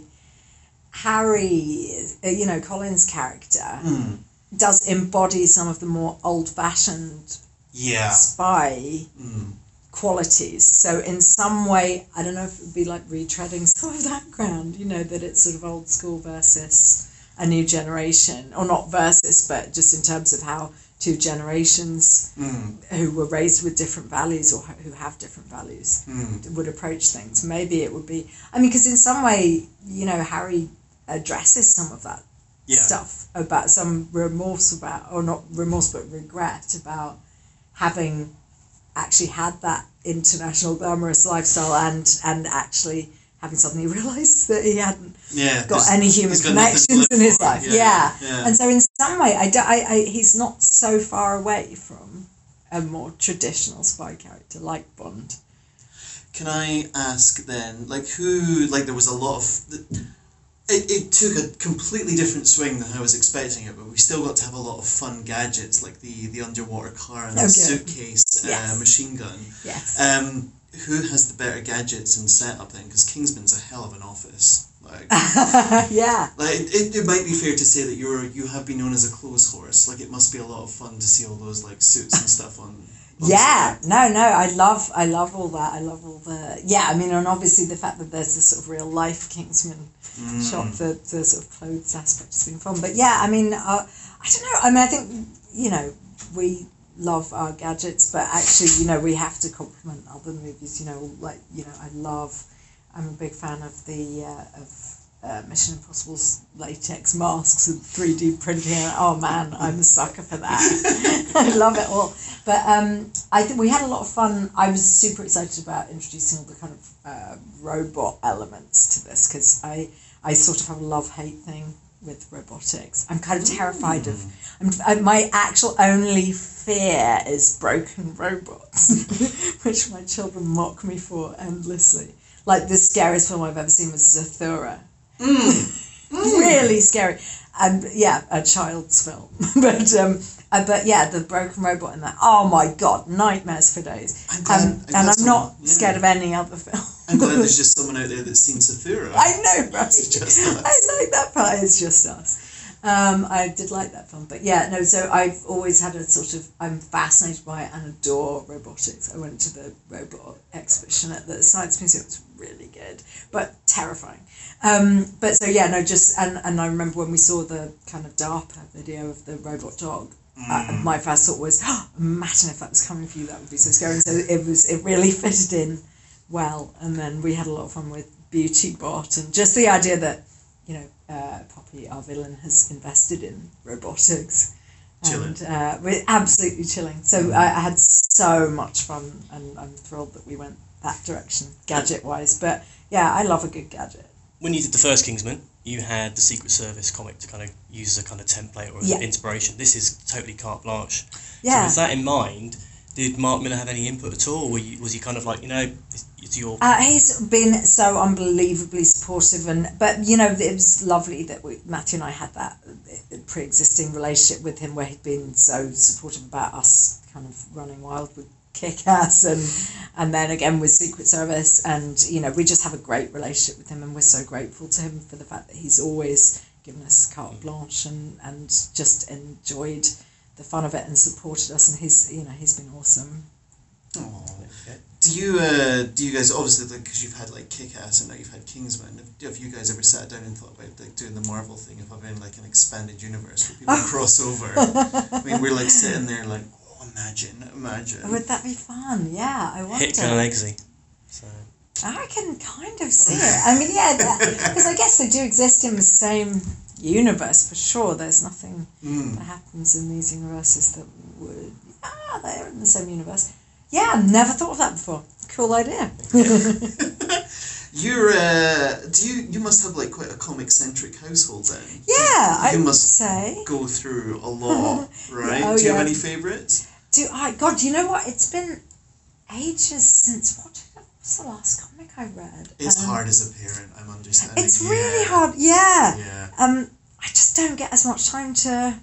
Harry, uh, you know, Colin's character, Mm. does embody some of the more old-fashioned Yeah. spy Mm. qualities. So in some way, I don't know if it would be like retreading some of that ground, you know, that it's sort of old school versus a new generation, or not versus, but just in terms of how two generations Mm. who were raised with different values or who have different values Mm. would approach things. Maybe it would be, I mean, because in some way, you know, Harry addresses some of that Yeah. stuff about some remorse about, or not remorse, but regret about having actually had that international glamorous lifestyle and and actually having suddenly realised that he hadn't Yeah. got there's- any human he's got nothing to connections live in his for. life. Yeah, Yeah. yeah. And so in some way, I, don't, I, I he's not so far away from a more traditional spy character like Bond. Can I ask then, like, who, like, there was a lot of, it, it took a completely different swing than I was expecting it, but we still got to have a lot of fun gadgets, like the, the underwater car and the Okay. suitcase uh, Yes. machine gun. Yes. Um, who has the better gadgets and setup then? Because Kingsman's a hell of an office. Like, yeah. like it, it might be fair to say that you're you have been known as a clothes horse. Like, it must be a lot of fun to see all those like suits and stuff on. on Yeah, set. no, no, I love, I love all that. I love all the, yeah. I mean, and obviously the fact that there's this sort of real life Kingsman Mm. shot, the the sort of clothes aspect has been fun. But yeah, I mean, uh, I don't know. I mean, I think you know we love our gadgets, but actually, you know, we have to compliment other movies. You know, like you know, I love. I'm a big fan of the uh, of uh, Mission Impossible's latex masks and three D printing. Oh man, I'm a sucker for that. I love it all. But um, I think we had a lot of fun. I was super excited about introducing all the kind of uh, robot elements to this because I I sort of have a love-hate thing with robotics. I'm kind of terrified of. I'm, I, my actual only fear is broken robots, which my children mock me for endlessly. Like the scariest film I've ever seen was Zathura. Mm. Really scary. Um, yeah, a child's film. but um, uh, but yeah, the broken robot in that. Oh my god, nightmares for days. I'm glad- Um, I'm glad and I'm someone- not yeah. scared of any other film. I'm glad there's just someone out there that's seen Sathura. I know, right? It's just us. I like that part. It's just us. Um, I did like that film, but yeah, no. So I've always had a sort of I'm fascinated by and adore robotics. I went to the robot exhibition at the Science Museum. It was really good, but terrifying. Um, but so yeah, no, just and, and I remember when we saw the kind of DARPA video of the robot dog. Mm. Uh, my first thought was, oh, imagine if that was coming for you. That would be so scary. So it was. It really fitted in well, and then we had a lot of fun with Beauty Bot and just the idea that. You know, uh, Poppy, our villain, has invested in robotics. Chilling. And uh, we're absolutely chilling. So mm. I, I had so much fun, and I'm thrilled that we went that direction, gadget-wise. But yeah, I love a good gadget. When you did the first Kingsman, you had the Secret Service comic to kind of use as a kind of template or as yeah. inspiration. This is totally carte blanche. Yeah. So with that in mind, did Mark Miller have any input at all? Or were you, was he kind of like, you know, it's, it's your... Uh, he's been so unbelievably supportive, and but, you know, it was lovely that we, Matthew and I had that pre-existing relationship with him where he'd been so supportive about us kind of running wild with Kick-Ass and, and then again with Secret Service, and, you know, we just have a great relationship with him, and we're so grateful to him for the fact that he's always given us carte blanche and, and just enjoyed... the fun of it and supported us, and he's you know he's been awesome. Oh, do you uh, do you guys obviously because like, you've had like Kick-Ass and now you've had Kingsman? Have, have you guys ever sat down and thought about like doing the Marvel thing of having like an expanded universe where people cross over? I mean, we're like sitting there like, oh, imagine, imagine. Would that be fun? Yeah, I wonder. Hit kind of legacy. So. I can kind of see it. I mean, yeah, because I guess they do exist in the same universe for sure. There's nothing mm. that happens in these universes that would ah they're in the same universe. Yeah, never thought of that before. Cool idea. You're uh, do you you must have like quite a comic centric household then? Yeah, you I must say go through a lot, right? Oh, do you yeah. have any favourites? Do I? God, you know what? It's been ages since what was the last comic I read? It's um, hard as a parent. I'm understanding. It's yeah. really hard. Yeah. Yeah. Um, I just don't get as much time to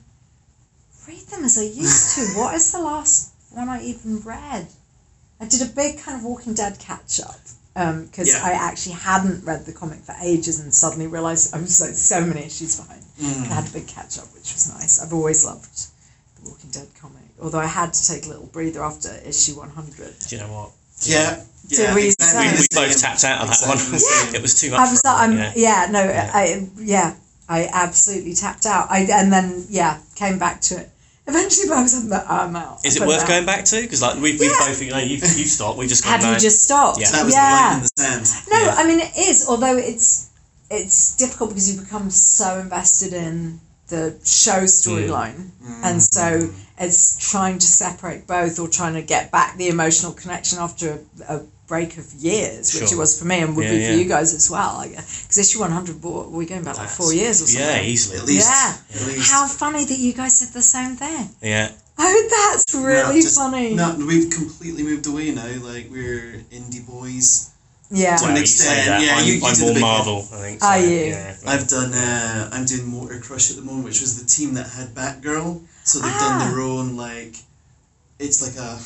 read them as I used to. What is the last one I even read? I did a big kind of Walking Dead catch up because um, yeah. I actually hadn't read the comic for ages and suddenly realised I was like so many issues behind. Mm. I had a big catch up, which was nice. I've always loved the Walking Dead comic, although I had to take a little breather after issue one hundred. Do you know what? Yeah. Yeah, we, we, we both tapped out on that one. Yeah. It was too much. I was for like, us, I'm, yeah. yeah, no, yeah. I, yeah, I absolutely tapped out. I and then yeah, came back to it. Eventually, but I was like, I'm out. Is it worth going back to? Because like we've, we've yeah. both, you know, you've, you've stopped. We just have gone you down. just stopped? Yeah, that was yeah. the line in the sand. No, yeah. I mean it is. Although it's it's difficult because you become so invested in the show storyline, mm. and so it's trying to separate both or trying to get back the emotional connection after a, a break of years, which sure. it was for me and would yeah, be yeah. for you guys as well. Because issue one hundred, we're going back like four years or something. Yeah, easily. At least. Yeah. At least. How funny that you guys did the same thing. Yeah. Oh, that's really no, just, funny. No, we've completely moved away now. Like we're indie boys. Yeah. To an well, extent, that. yeah. I'm, you, you I'm did more the big Marvel, I think. So, Are you? Yeah. I've done. Uh, I'm doing Motor Crush at the moment, which was the team that had Batgirl. So they've Ah. done their own like. It's like a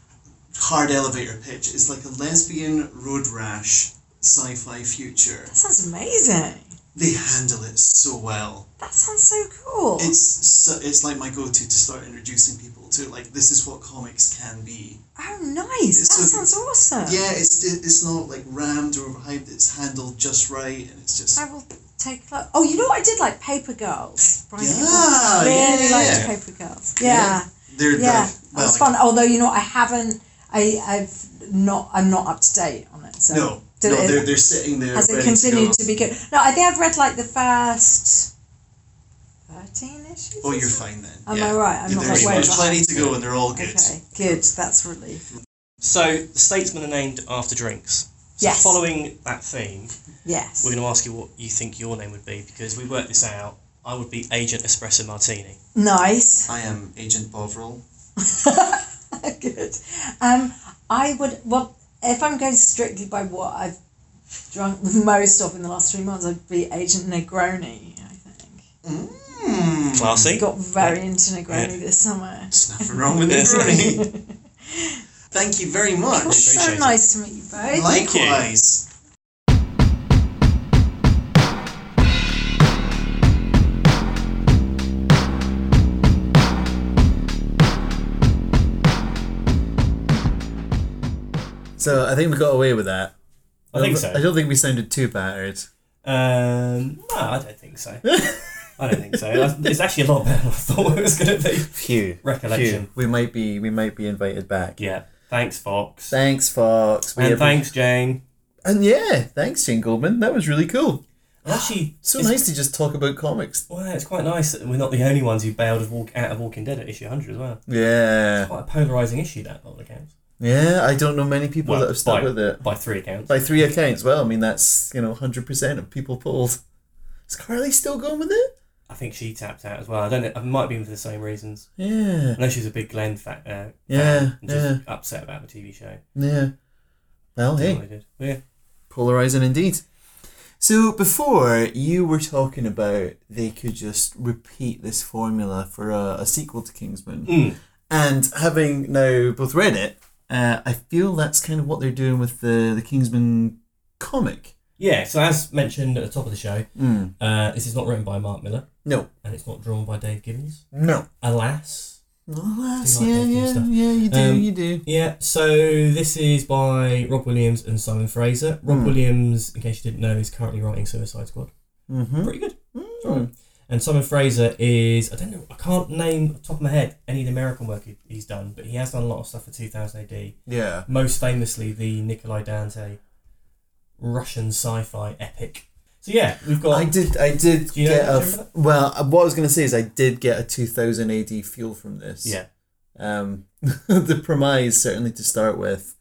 hard elevator pitch. It's like a lesbian road rash sci-fi future. That sounds amazing. They handle it so well. That sounds so cool. It's so, it's like my go-to to start introducing people to like this is what comics can be. Oh, nice. It's That so- sounds awesome. Yeah, it's it's not like rammed or overhyped. It's handled just right, and it's just I will take a look. Oh, you know what I did? Like Paper Girls. Brian Yeah, Hickman. Really yeah, liked yeah. Paper Girls. Yeah. they're Yeah. like, That well, was like, fun. Although, you know, I haven't, I, I've not, I'm not up to date on it. So no, did no, it, they're they're sitting there. has it ready continued to, to, be good? No, I think I've read like the first thirteen issues. Oh, or you're something. fine then. Am yeah. I right? I'm not there's, like way there's behind. plenty to go, and they're all good. Okay, good. That's a relief. So the Statesmen are named after drinks. So Yes. following that theme, Yes. we're going to ask you what you think your name would be because we worked this out. I would be Agent Espresso Martini. Nice. I am Agent Bovril. Good. Um, I would, well, if I'm going strictly by what I've drunk the most of in the last three months, I'd be Agent Negroni, I think. Mm. Classy. Got very Yeah. into Negroni Yeah. this summer. There's nothing wrong with it, really. Thank you very much. It was so Appreciate it. nice to meet you both. Likewise. So I think we got away with that. I think so. I don't think we sounded too battered. Um, no, I don't think so. I don't think so. It's actually a lot better than I thought it was going to be. Phew. Recollection. Phew. We might be we might be invited back. Yeah. Thanks, Fox. Thanks, Fox. We and have- thanks, Jane. And yeah, thanks, Jane Goldman. That was really cool. Actually, So it's, nice to just talk about comics. Well, it's quite nice that we're not the only ones who bailed of walk, out of Walking Dead at issue one hundred as well. Yeah. It's quite a polarising issue, that, by all accounts. Yeah, I don't know many people Well, that have stuck by, with it. By three accounts. By three accounts. Well, I mean, that's, you know, one hundred percent of people polled. Is Carly still going with it? I think she tapped out as well. I don't know. It might be for the same reasons. Yeah. I know she's a big Glenn fa- uh, Yeah, fan and just yeah. upset about the T V show. Yeah. Well, That's hey. what I did. But yeah. Polarizing indeed. So before you were talking about they could just repeat this formula for a, a sequel to Kingsman, Mm. and having now both read it, uh, I feel that's kind of what they're doing with the the Kingsman comic. Yeah, so as mentioned at the top of the show, Mm. uh, this is not written by Mark Miller, No, and it's not drawn by Dave Gibbons. no. Alas. Alas, Do you yeah, like that yeah, stuff? yeah. You do, Um, you do. Yeah, so this is by Rob Williams and Simon Fraser. Rob Mm. Williams, in case you didn't know, is currently writing Suicide Squad. Mm-hmm. Pretty good. Mm. And Simon Fraser is, I don't know, I can't name off the top of my head any of the American work he, he's done, but he has done a lot of stuff for two thousand A D. Yeah. Most famously, the Nikolai Dante Russian sci-fi epic. So yeah, we've got... I did. I did Do you know get a. much f- over that? Well, uh, what I was going to say is I did get a two thousand A D feel from this. Yeah. Um, the premise, certainly to start with,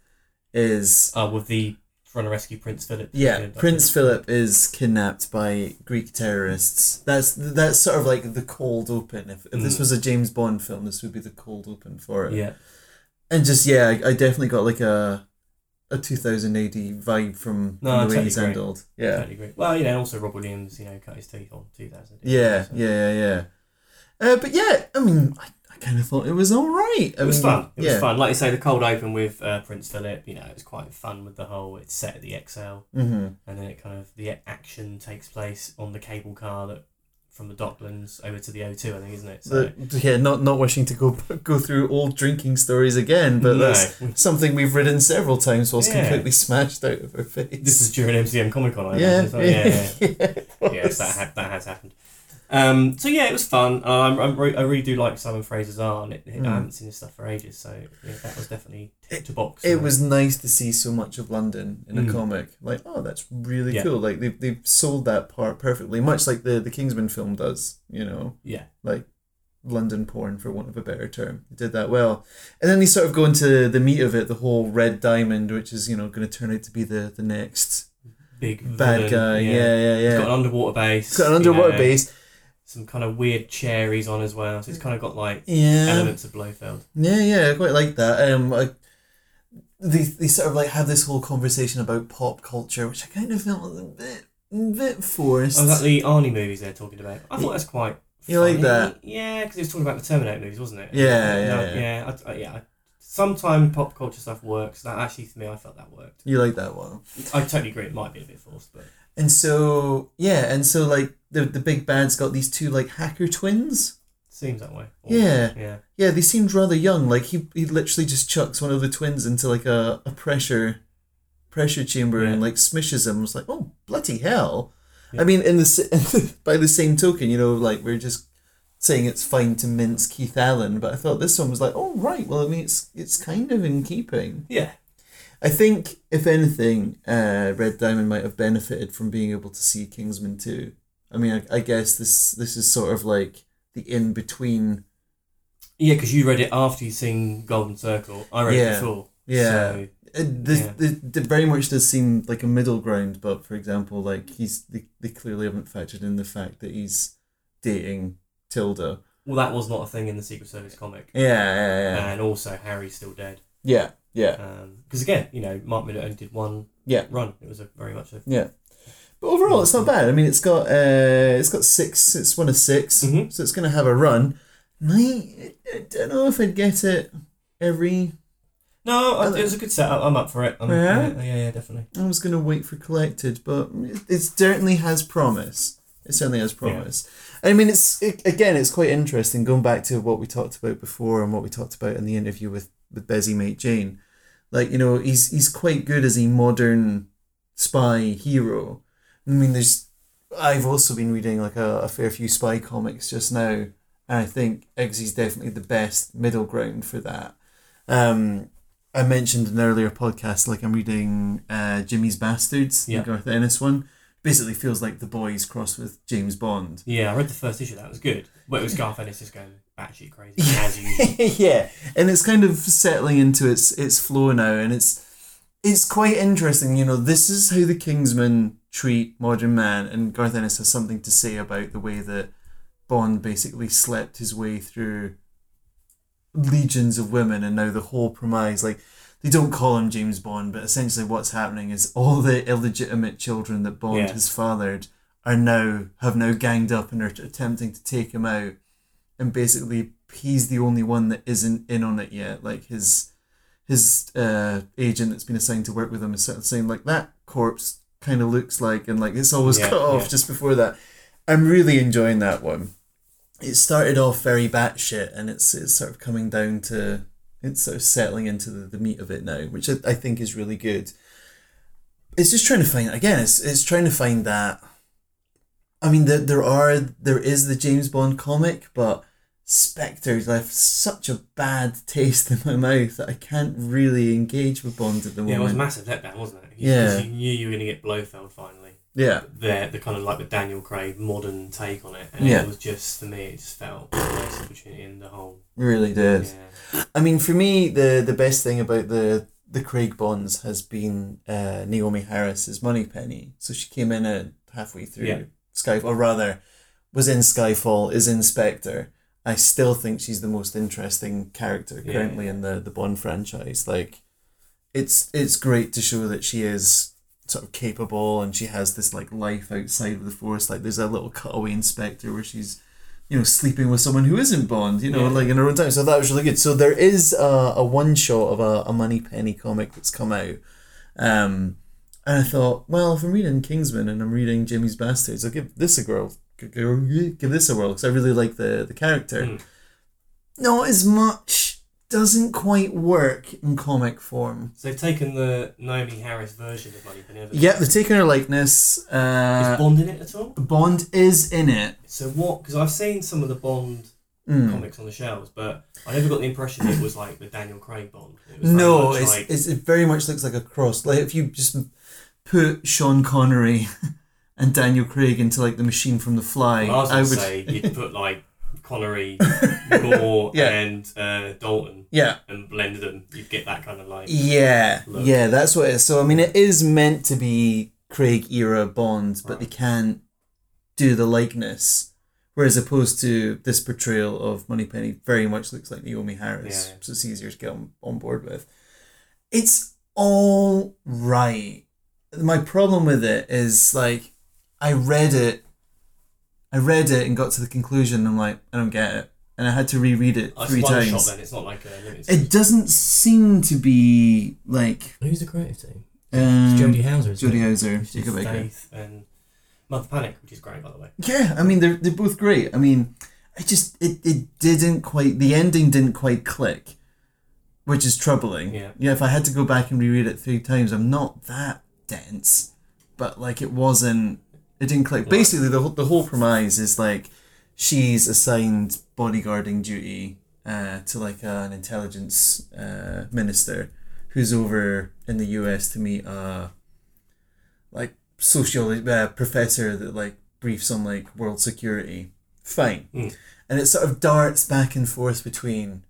is Uh, with the trying to rescue Prince Philip. yeah, That's Prince it. Philip is kidnapped by Greek terrorists. That's that's sort of like the cold open. If if this Mm. was a James Bond film, this would be the cold open for it. Yeah. And just yeah, I, I definitely got like a a two thousand A D vibe from, No, from I the way totally he's agree. handled. Yeah. Totally agree. Well, you know, also Rob Williams, you know, cut his teeth on two thousand. Yeah, so. yeah, yeah, yeah. Uh, but yeah, I mean, I, I kind of thought it was all right. I It was mean, fun. It yeah. was fun. Like you say, the cold open with uh, Prince Philip, you know, it was quite fun with the whole, it's set at the X L, Mm-hmm. and then it kind of, the action takes place on the cable car that from the Docklands over to the O two, I think, isn't it? So, But, yeah, not not wishing to go go through old drinking stories again, but No. that's something we've ridden several times whilst Yeah. completely smashed out of our face. this is during M C M Comic Con, I yeah, imagine. So, yeah, yeah. yeah. Yes, that, ha- that has happened. Um, so yeah, it was fun. Um, I'm re- I really do like Simon Fraser's art. And it, it- Mm. I haven't seen his stuff for ages, so yeah, that was definitely tick to box. It for me. was nice to see so much of London in a Mm. comic. Like, oh, that's really Yeah. cool. Like they've they've sold that part perfectly, much like the the Kingsman film does. You know, yeah, like London porn, for want of a better term. They did that well. And then they sort of go into the meat of it, the whole Red Diamond, which is, you know, going to turn out to be the, the next big bad villain, guy. Yeah, yeah, yeah. It's got an underwater base. It's got an you underwater know, base. Some kind of weird cherries on as well. So it's kind of got like Yeah. elements of Blofeld. Yeah, yeah, I quite like that. Um, I, they, they sort of like have this whole conversation about pop culture, which I kind of felt was a bit, a bit forced. Oh, is that the Arnie movies they're talking about? I thought that's quite. You like funny. that? Yeah, because he was talking about the Terminator movies, wasn't it? Yeah, yeah, No, yeah. yeah. I, I, yeah. I- Sometimes pop culture stuff works. That actually, for me, I felt that worked. You like that one. I totally agree. It might be a bit forced, but And so, yeah, and so like the the big bad's got these two like hacker twins. seems that way. Or- Yeah. Yeah. Yeah, they seemed rather young. Like he he literally just chucks one of the twins into like a, a pressure pressure chamber Yeah. and like smishes him. I was like, oh bloody hell! Yeah. I mean, in the s- by the same token, you know, like we're just saying it's fine to mince Keith Allen, but I thought this one was like, oh right, well I mean it's it's kind of in keeping. Yeah. I think if anything, uh, Red Diamond might have benefited from being able to see Kingsman two. I mean, I, I guess this this is sort of like the in between. Yeah, because you read it after you'd seen Golden Circle. I read Yeah. it before. Yeah. So, It, this, Yeah. it, it very much does seem like a middle ground, but for example, like he's they, they clearly haven't factored in the fact that he's dating Tilda. well, that was not a thing in the Secret Service comic. Yeah, yeah, yeah, And also, Harry's still dead. yeah, yeah, Because again, you know, Mark Miller only did one Yeah. run. It was a very much a. yeah. But overall, it's not bad. I mean, it's got uh, it's got six. It's one of six, Mhm. so it's gonna have a run. I, I don't know if I'd get it every. No, I, it was a good setup. I'm up for it. I'm, Yeah? yeah, yeah, yeah, definitely. I was gonna wait for collected, but it, it certainly has promise. It certainly has promise. I mean, it's it, again, it's quite interesting going back to what we talked about before and what we talked about in the interview with with Bezzy Mate Jane. Like, you know, he's he's quite good as a modern spy hero. I mean, there's I've also been reading like a, a fair few spy comics just now, and I think Eggsy's definitely the best middle ground for that. Um, I mentioned in an earlier podcast, like I'm reading uh, Jimmy's Bastards, Yeah. the Garth Ennis one. Basically feels like The Boys crossed with James Bond. Yeah, I read the first issue. That was good. Well, it was Garth Ennis just going batshit crazy as usual. Yeah, and it's kind of settling into its its flow now, and it's it's quite interesting. You know, this is how the Kingsmen treat modern man, and Garth Ennis has something to say about the way that Bond basically slept his way through legions of women, and now the whole premise, like, they don't call him James Bond, but essentially what's happening is all the illegitimate children that Bond Yeah. has fathered are now have now ganged up and are attempting to take him out, and basically he's the only one that isn't in on it yet. Like his his uh, agent that's been assigned to work with him is sort of saying like, that corpse kind of looks like, and like it's always Yeah, cut off yeah. just before that. I'm really enjoying that one. It started off very batshit, and it's it's sort of coming down to it's sort of settling into the, the meat of it now, which I, I think is really good. It's just trying to find again. It's it's trying to find that. I mean, there there are there is the James Bond comic, but Spectre left such a bad taste in my mouth that I can't really engage with Bond at the Yeah, it was a moment. massive letdown, wasn't it? You, Yeah. You knew you were going to get Blofeld finally. Yeah, The, the kind of like the Daniel Craig modern take on it. And Yeah. it was just, for me, it just felt the worst opportunity in the whole. really did. Yeah. I mean, for me, the the best thing about the the Craig Bonds has been uh, Naomi Harris's Moneypenny. So she came in at halfway through Yeah. Skyfall, or rather, was in Skyfall, is in Spectre. I still think she's the most interesting character Yeah. currently in the, the Bond franchise. Like, it's it's great to show that she is sort of capable, and she has this like life outside of the force. Like, there's a little cutaway in Spectre where she's, you know, sleeping with someone who isn't Bond, you know, Yeah. like in her own time. So that was really good. So there is a, a one shot of a, a Moneypenny comic that's come out. Um, and I thought, well, if I'm reading Kingsman and I'm reading Jimmy's Bastards, I'll give this a girl. Give this a whirl, because I really like the, the character. Mm. Not as much, doesn't quite work in comic form. So they've taken the Naomi Harris version of Moneypenny. haven't they? Yeah, they've taken her likeness. Is Uh, Bond in it at all? Bond is in it. So what? Because I've seen some of the Bond Mm. comics on the shelves, but I never got the impression it was like the Daniel Craig Bond. It was very No, much it's, like, it's, it very much looks like a cross. Like if you just put Sean Connery and Daniel Craig into like the machine from The Fly, well, I was I going to would. say you'd put like Connery, Gore, Yeah. and uh, Dalton Yeah, and blend them. You'd get that kind of like. yeah, Look. yeah. That's what it is. So I mean, it is meant to be Craig era Bond, but Right. they can't do the likeness. Whereas opposed to this portrayal of Moneypenny, very much looks like Naomi Harris, Yeah. so it's easier to get on, on board with. It's all right. My problem with it is like I read it, I read it and got to the conclusion. And I'm like, I don't get it, and I had to reread it Oh, it's three one times. shot then. It's not like a limited. It series. doesn't seem to be like Who's the creative team? um, It's Jodie Hauser. isn't Jodie it? Hauser, Which is Jacob Baker. Faith and Month Panic, which is great by the way. Yeah, I mean they're they're both great. I mean, I just it, it didn't quite the ending didn't quite click, which is troubling. Yeah. Yeah, if I had to go back and reread it three times, I'm not that dense, but like it wasn't. It didn't click. Right. Basically, the whole- the whole premise is like she's assigned bodyguarding duty uh, to like an intelligence uh, minister who's over in the U S to meet a like sociology uh, professor that like briefs on like world security. Fine. Mm. And it sort of darts back and forth between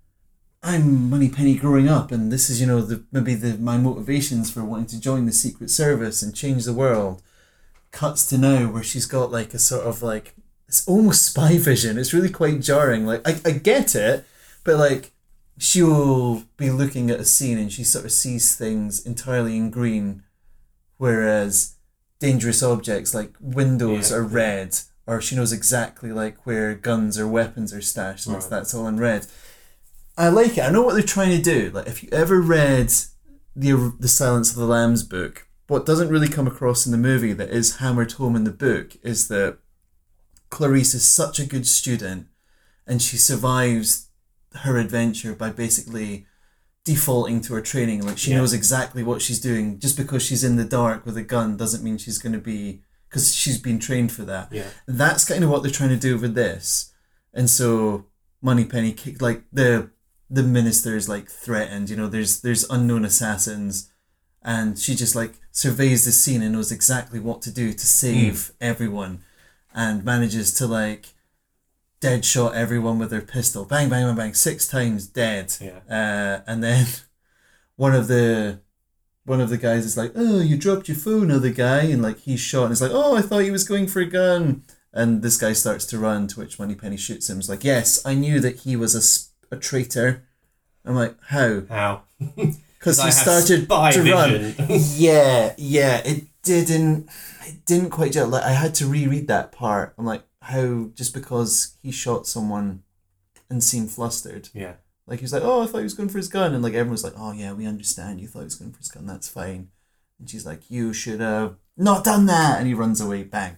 I'm Moneypenny growing up, and this is, you know, the maybe the my motivations for wanting to join the Secret Service and change the world. Cuts to now where she's got like a sort of like it's almost spy vision. It's really quite jarring. Like I, I get it, but like she'll be looking at a scene and she sort of sees things entirely in green, whereas dangerous objects like windows Yeah. are red, or she knows exactly like where guns or weapons are stashed, and Right. that's all in red. I like it. I know what they're trying to do. Like if you ever read the the Silence of the Lambs book, what doesn't really come across in the movie that is hammered home in the book is that Clarice is such a good student, and she survives her adventure by basically defaulting to her training. Like she Yeah. knows exactly what she's doing. Just because she's in the dark with a gun doesn't mean she's going to be, because she's been trained for that. Yeah. That's kind of what they're trying to do with this. And so Moneypenny kicked, like the the minister is like threatened, you know, there's there's unknown assassins, and she just like surveys the scene and knows exactly what to do to save mm. everyone, and manages to like dead shot everyone with her pistol. Bang, bang, bang, bang, six times dead. Yeah. Uh, and then one of the one of the guys is like, oh, you dropped your phone, other guy, and like he's shot and it's like, oh, I thought he was going for a gun. And this guy starts to run, to which Moneypenny shoots him. He's like, yes, I knew that he was a, a traitor. I'm like, how? How? Because he started to vision. run. yeah, yeah, it didn't, it didn't quite gel. Like I had to reread that part. I'm like, how? Just because he shot someone and seemed flustered. Yeah. Like he was like, oh, I thought he was going for his gun, and like everyone was like, oh yeah, we understand. You thought he was going for his gun. That's fine. And she's like, you should have not done that. And he runs away. Bang.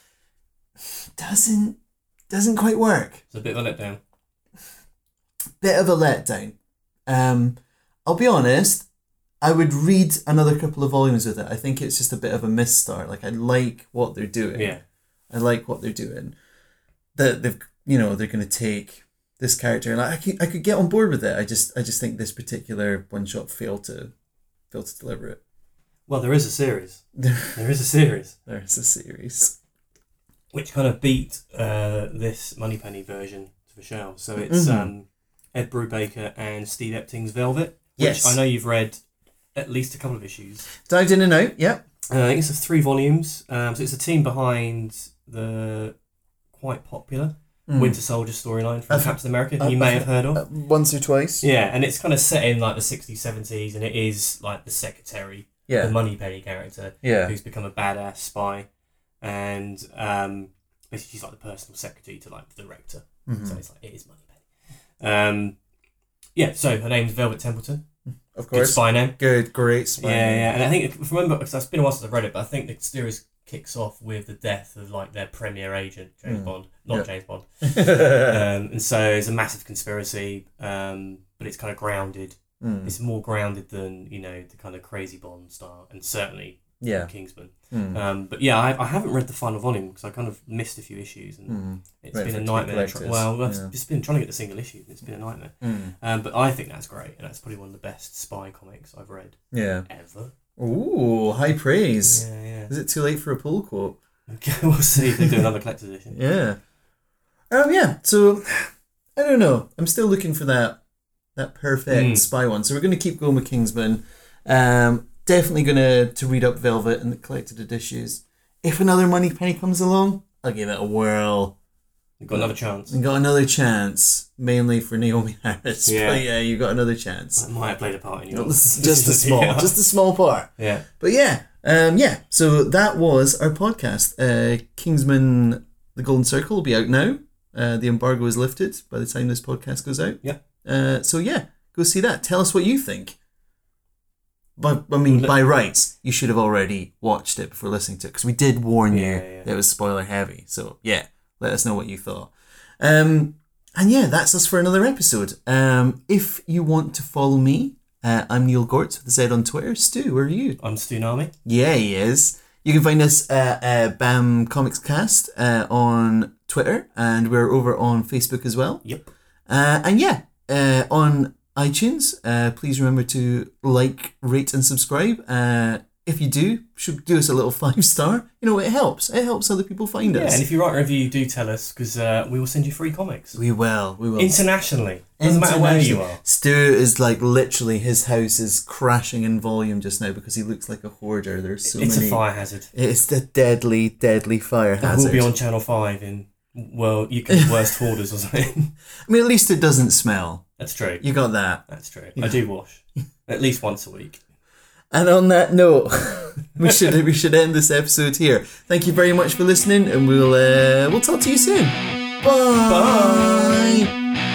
Doesn't doesn't quite work. It's a bit of a letdown. Bit of a letdown. Um, I'll be honest. I would read another couple of volumes with it. I think it's just a bit of a misstart. Like I like what they're doing. Yeah. I like what they're doing. That they've, you know, they're going to take this character, and I could, I could get on board with it. I just, I just think this particular one shot failed to, failed to deliver it. Well, there is a series. there is a series. There is a series. Which kind of beat uh, this Moneypenny version for sure. So it's mm-hmm. um, Ed Brubaker and Steve Epting's Velvet, which yes. I know you've read at least a couple of issues. Dived in and out, yeah. Uh, I think it's three volumes. Um, so it's a team behind the quite popular mm. Winter Soldier storyline from uh, Captain America, uh, you may uh, have heard of. Uh, once or twice. Yeah, and it's kind of set in like the sixties, seventies, and it is like the secretary, yeah. the Moneypenny character, yeah. who's become a badass spy. And um, basically she's like the personal secretary to like the director. Mm-hmm. So it's like, it is Moneypenny. Um, yeah, so her name's Velvet Templeton. Of course. Good spy name. Good, great spy yeah, name. Yeah, and I think, if I remember, because it's been a while since I've read it, but I think the series kicks off with the death of like their premier agent, James mm. Bond. Not yep. James Bond. um, and so it's a massive conspiracy, um, but it's kind of grounded. Mm. It's more grounded than, you know, the kind of crazy Bond style, and certainly yeah. Kingsman. Mm. Um, but yeah, I, I haven't read the final volume because I kind of missed a few issues, and mm. it's Ready been a nightmare. Try, well, I've yeah. just been trying to get the single issue. It's been a nightmare. Mm. Um, but I think that's great, and that's probably one of the best spy comics I've read. Yeah. Ever. Ooh, high praise. Yeah, yeah. Is it too late for a pull quote? Okay, we'll see if they do another collector's edition. Yeah. Um. Yeah. So, I don't know. I'm still looking for that that perfect mm. spy one. So we're going to keep going with Kingsman. Um. Definitely going to to read up Velvet and the collected editions. If another Moneypenny comes along, I'll give it a whirl. You've got another chance. You got another chance, mainly for Naomi Harris. Yeah, but yeah, you got another chance. I might have played a part in yours. Just a small, yeah. just a small part. Yeah. But yeah, um, yeah. So that was our podcast. Uh, Kingsman: The Golden Circle will be out now. Uh, the embargo is lifted by the time this podcast goes out. Yeah. Uh, so yeah, go see that. Tell us what you think. But I mean, by rights, you should have already watched it before listening to it, because we did warn you yeah, yeah. that it was spoiler heavy. So yeah, let us know what you thought. Um, and yeah, that's us for another episode. Um, if you want to follow me, uh, I'm Neil Gortz with a Z on Twitter. Stu, where are you? I'm Stu Nami. Yeah, he is. You can find us at uh, BAM Comics Cast uh, on Twitter, and we're over on Facebook as well. Yep. Uh, and yeah, uh, on iTunes, uh, please remember to like, rate, and subscribe. Uh, if you do, should do us a little five star. You know, it helps. It helps other people find yeah, us. And if you write a review, do tell us, because uh, we will send you free comics. We will. We will. Internationally. Doesn't matter where you are. Stu is like literally, his house is crashing in volume just now because he looks like a hoarder. There's so it's many. It's a fire hazard. It's the deadly, deadly fire it hazard. It will be on Channel five in, well, U K's worst hoarders or something. I mean, at least it doesn't smell. That's true. You got that. That's true. Yeah. I do wash at least once a week. And on that note, we should we should end this episode here. Thank you very much for listening, and we'll uh, we'll talk to you soon. Bye. Bye.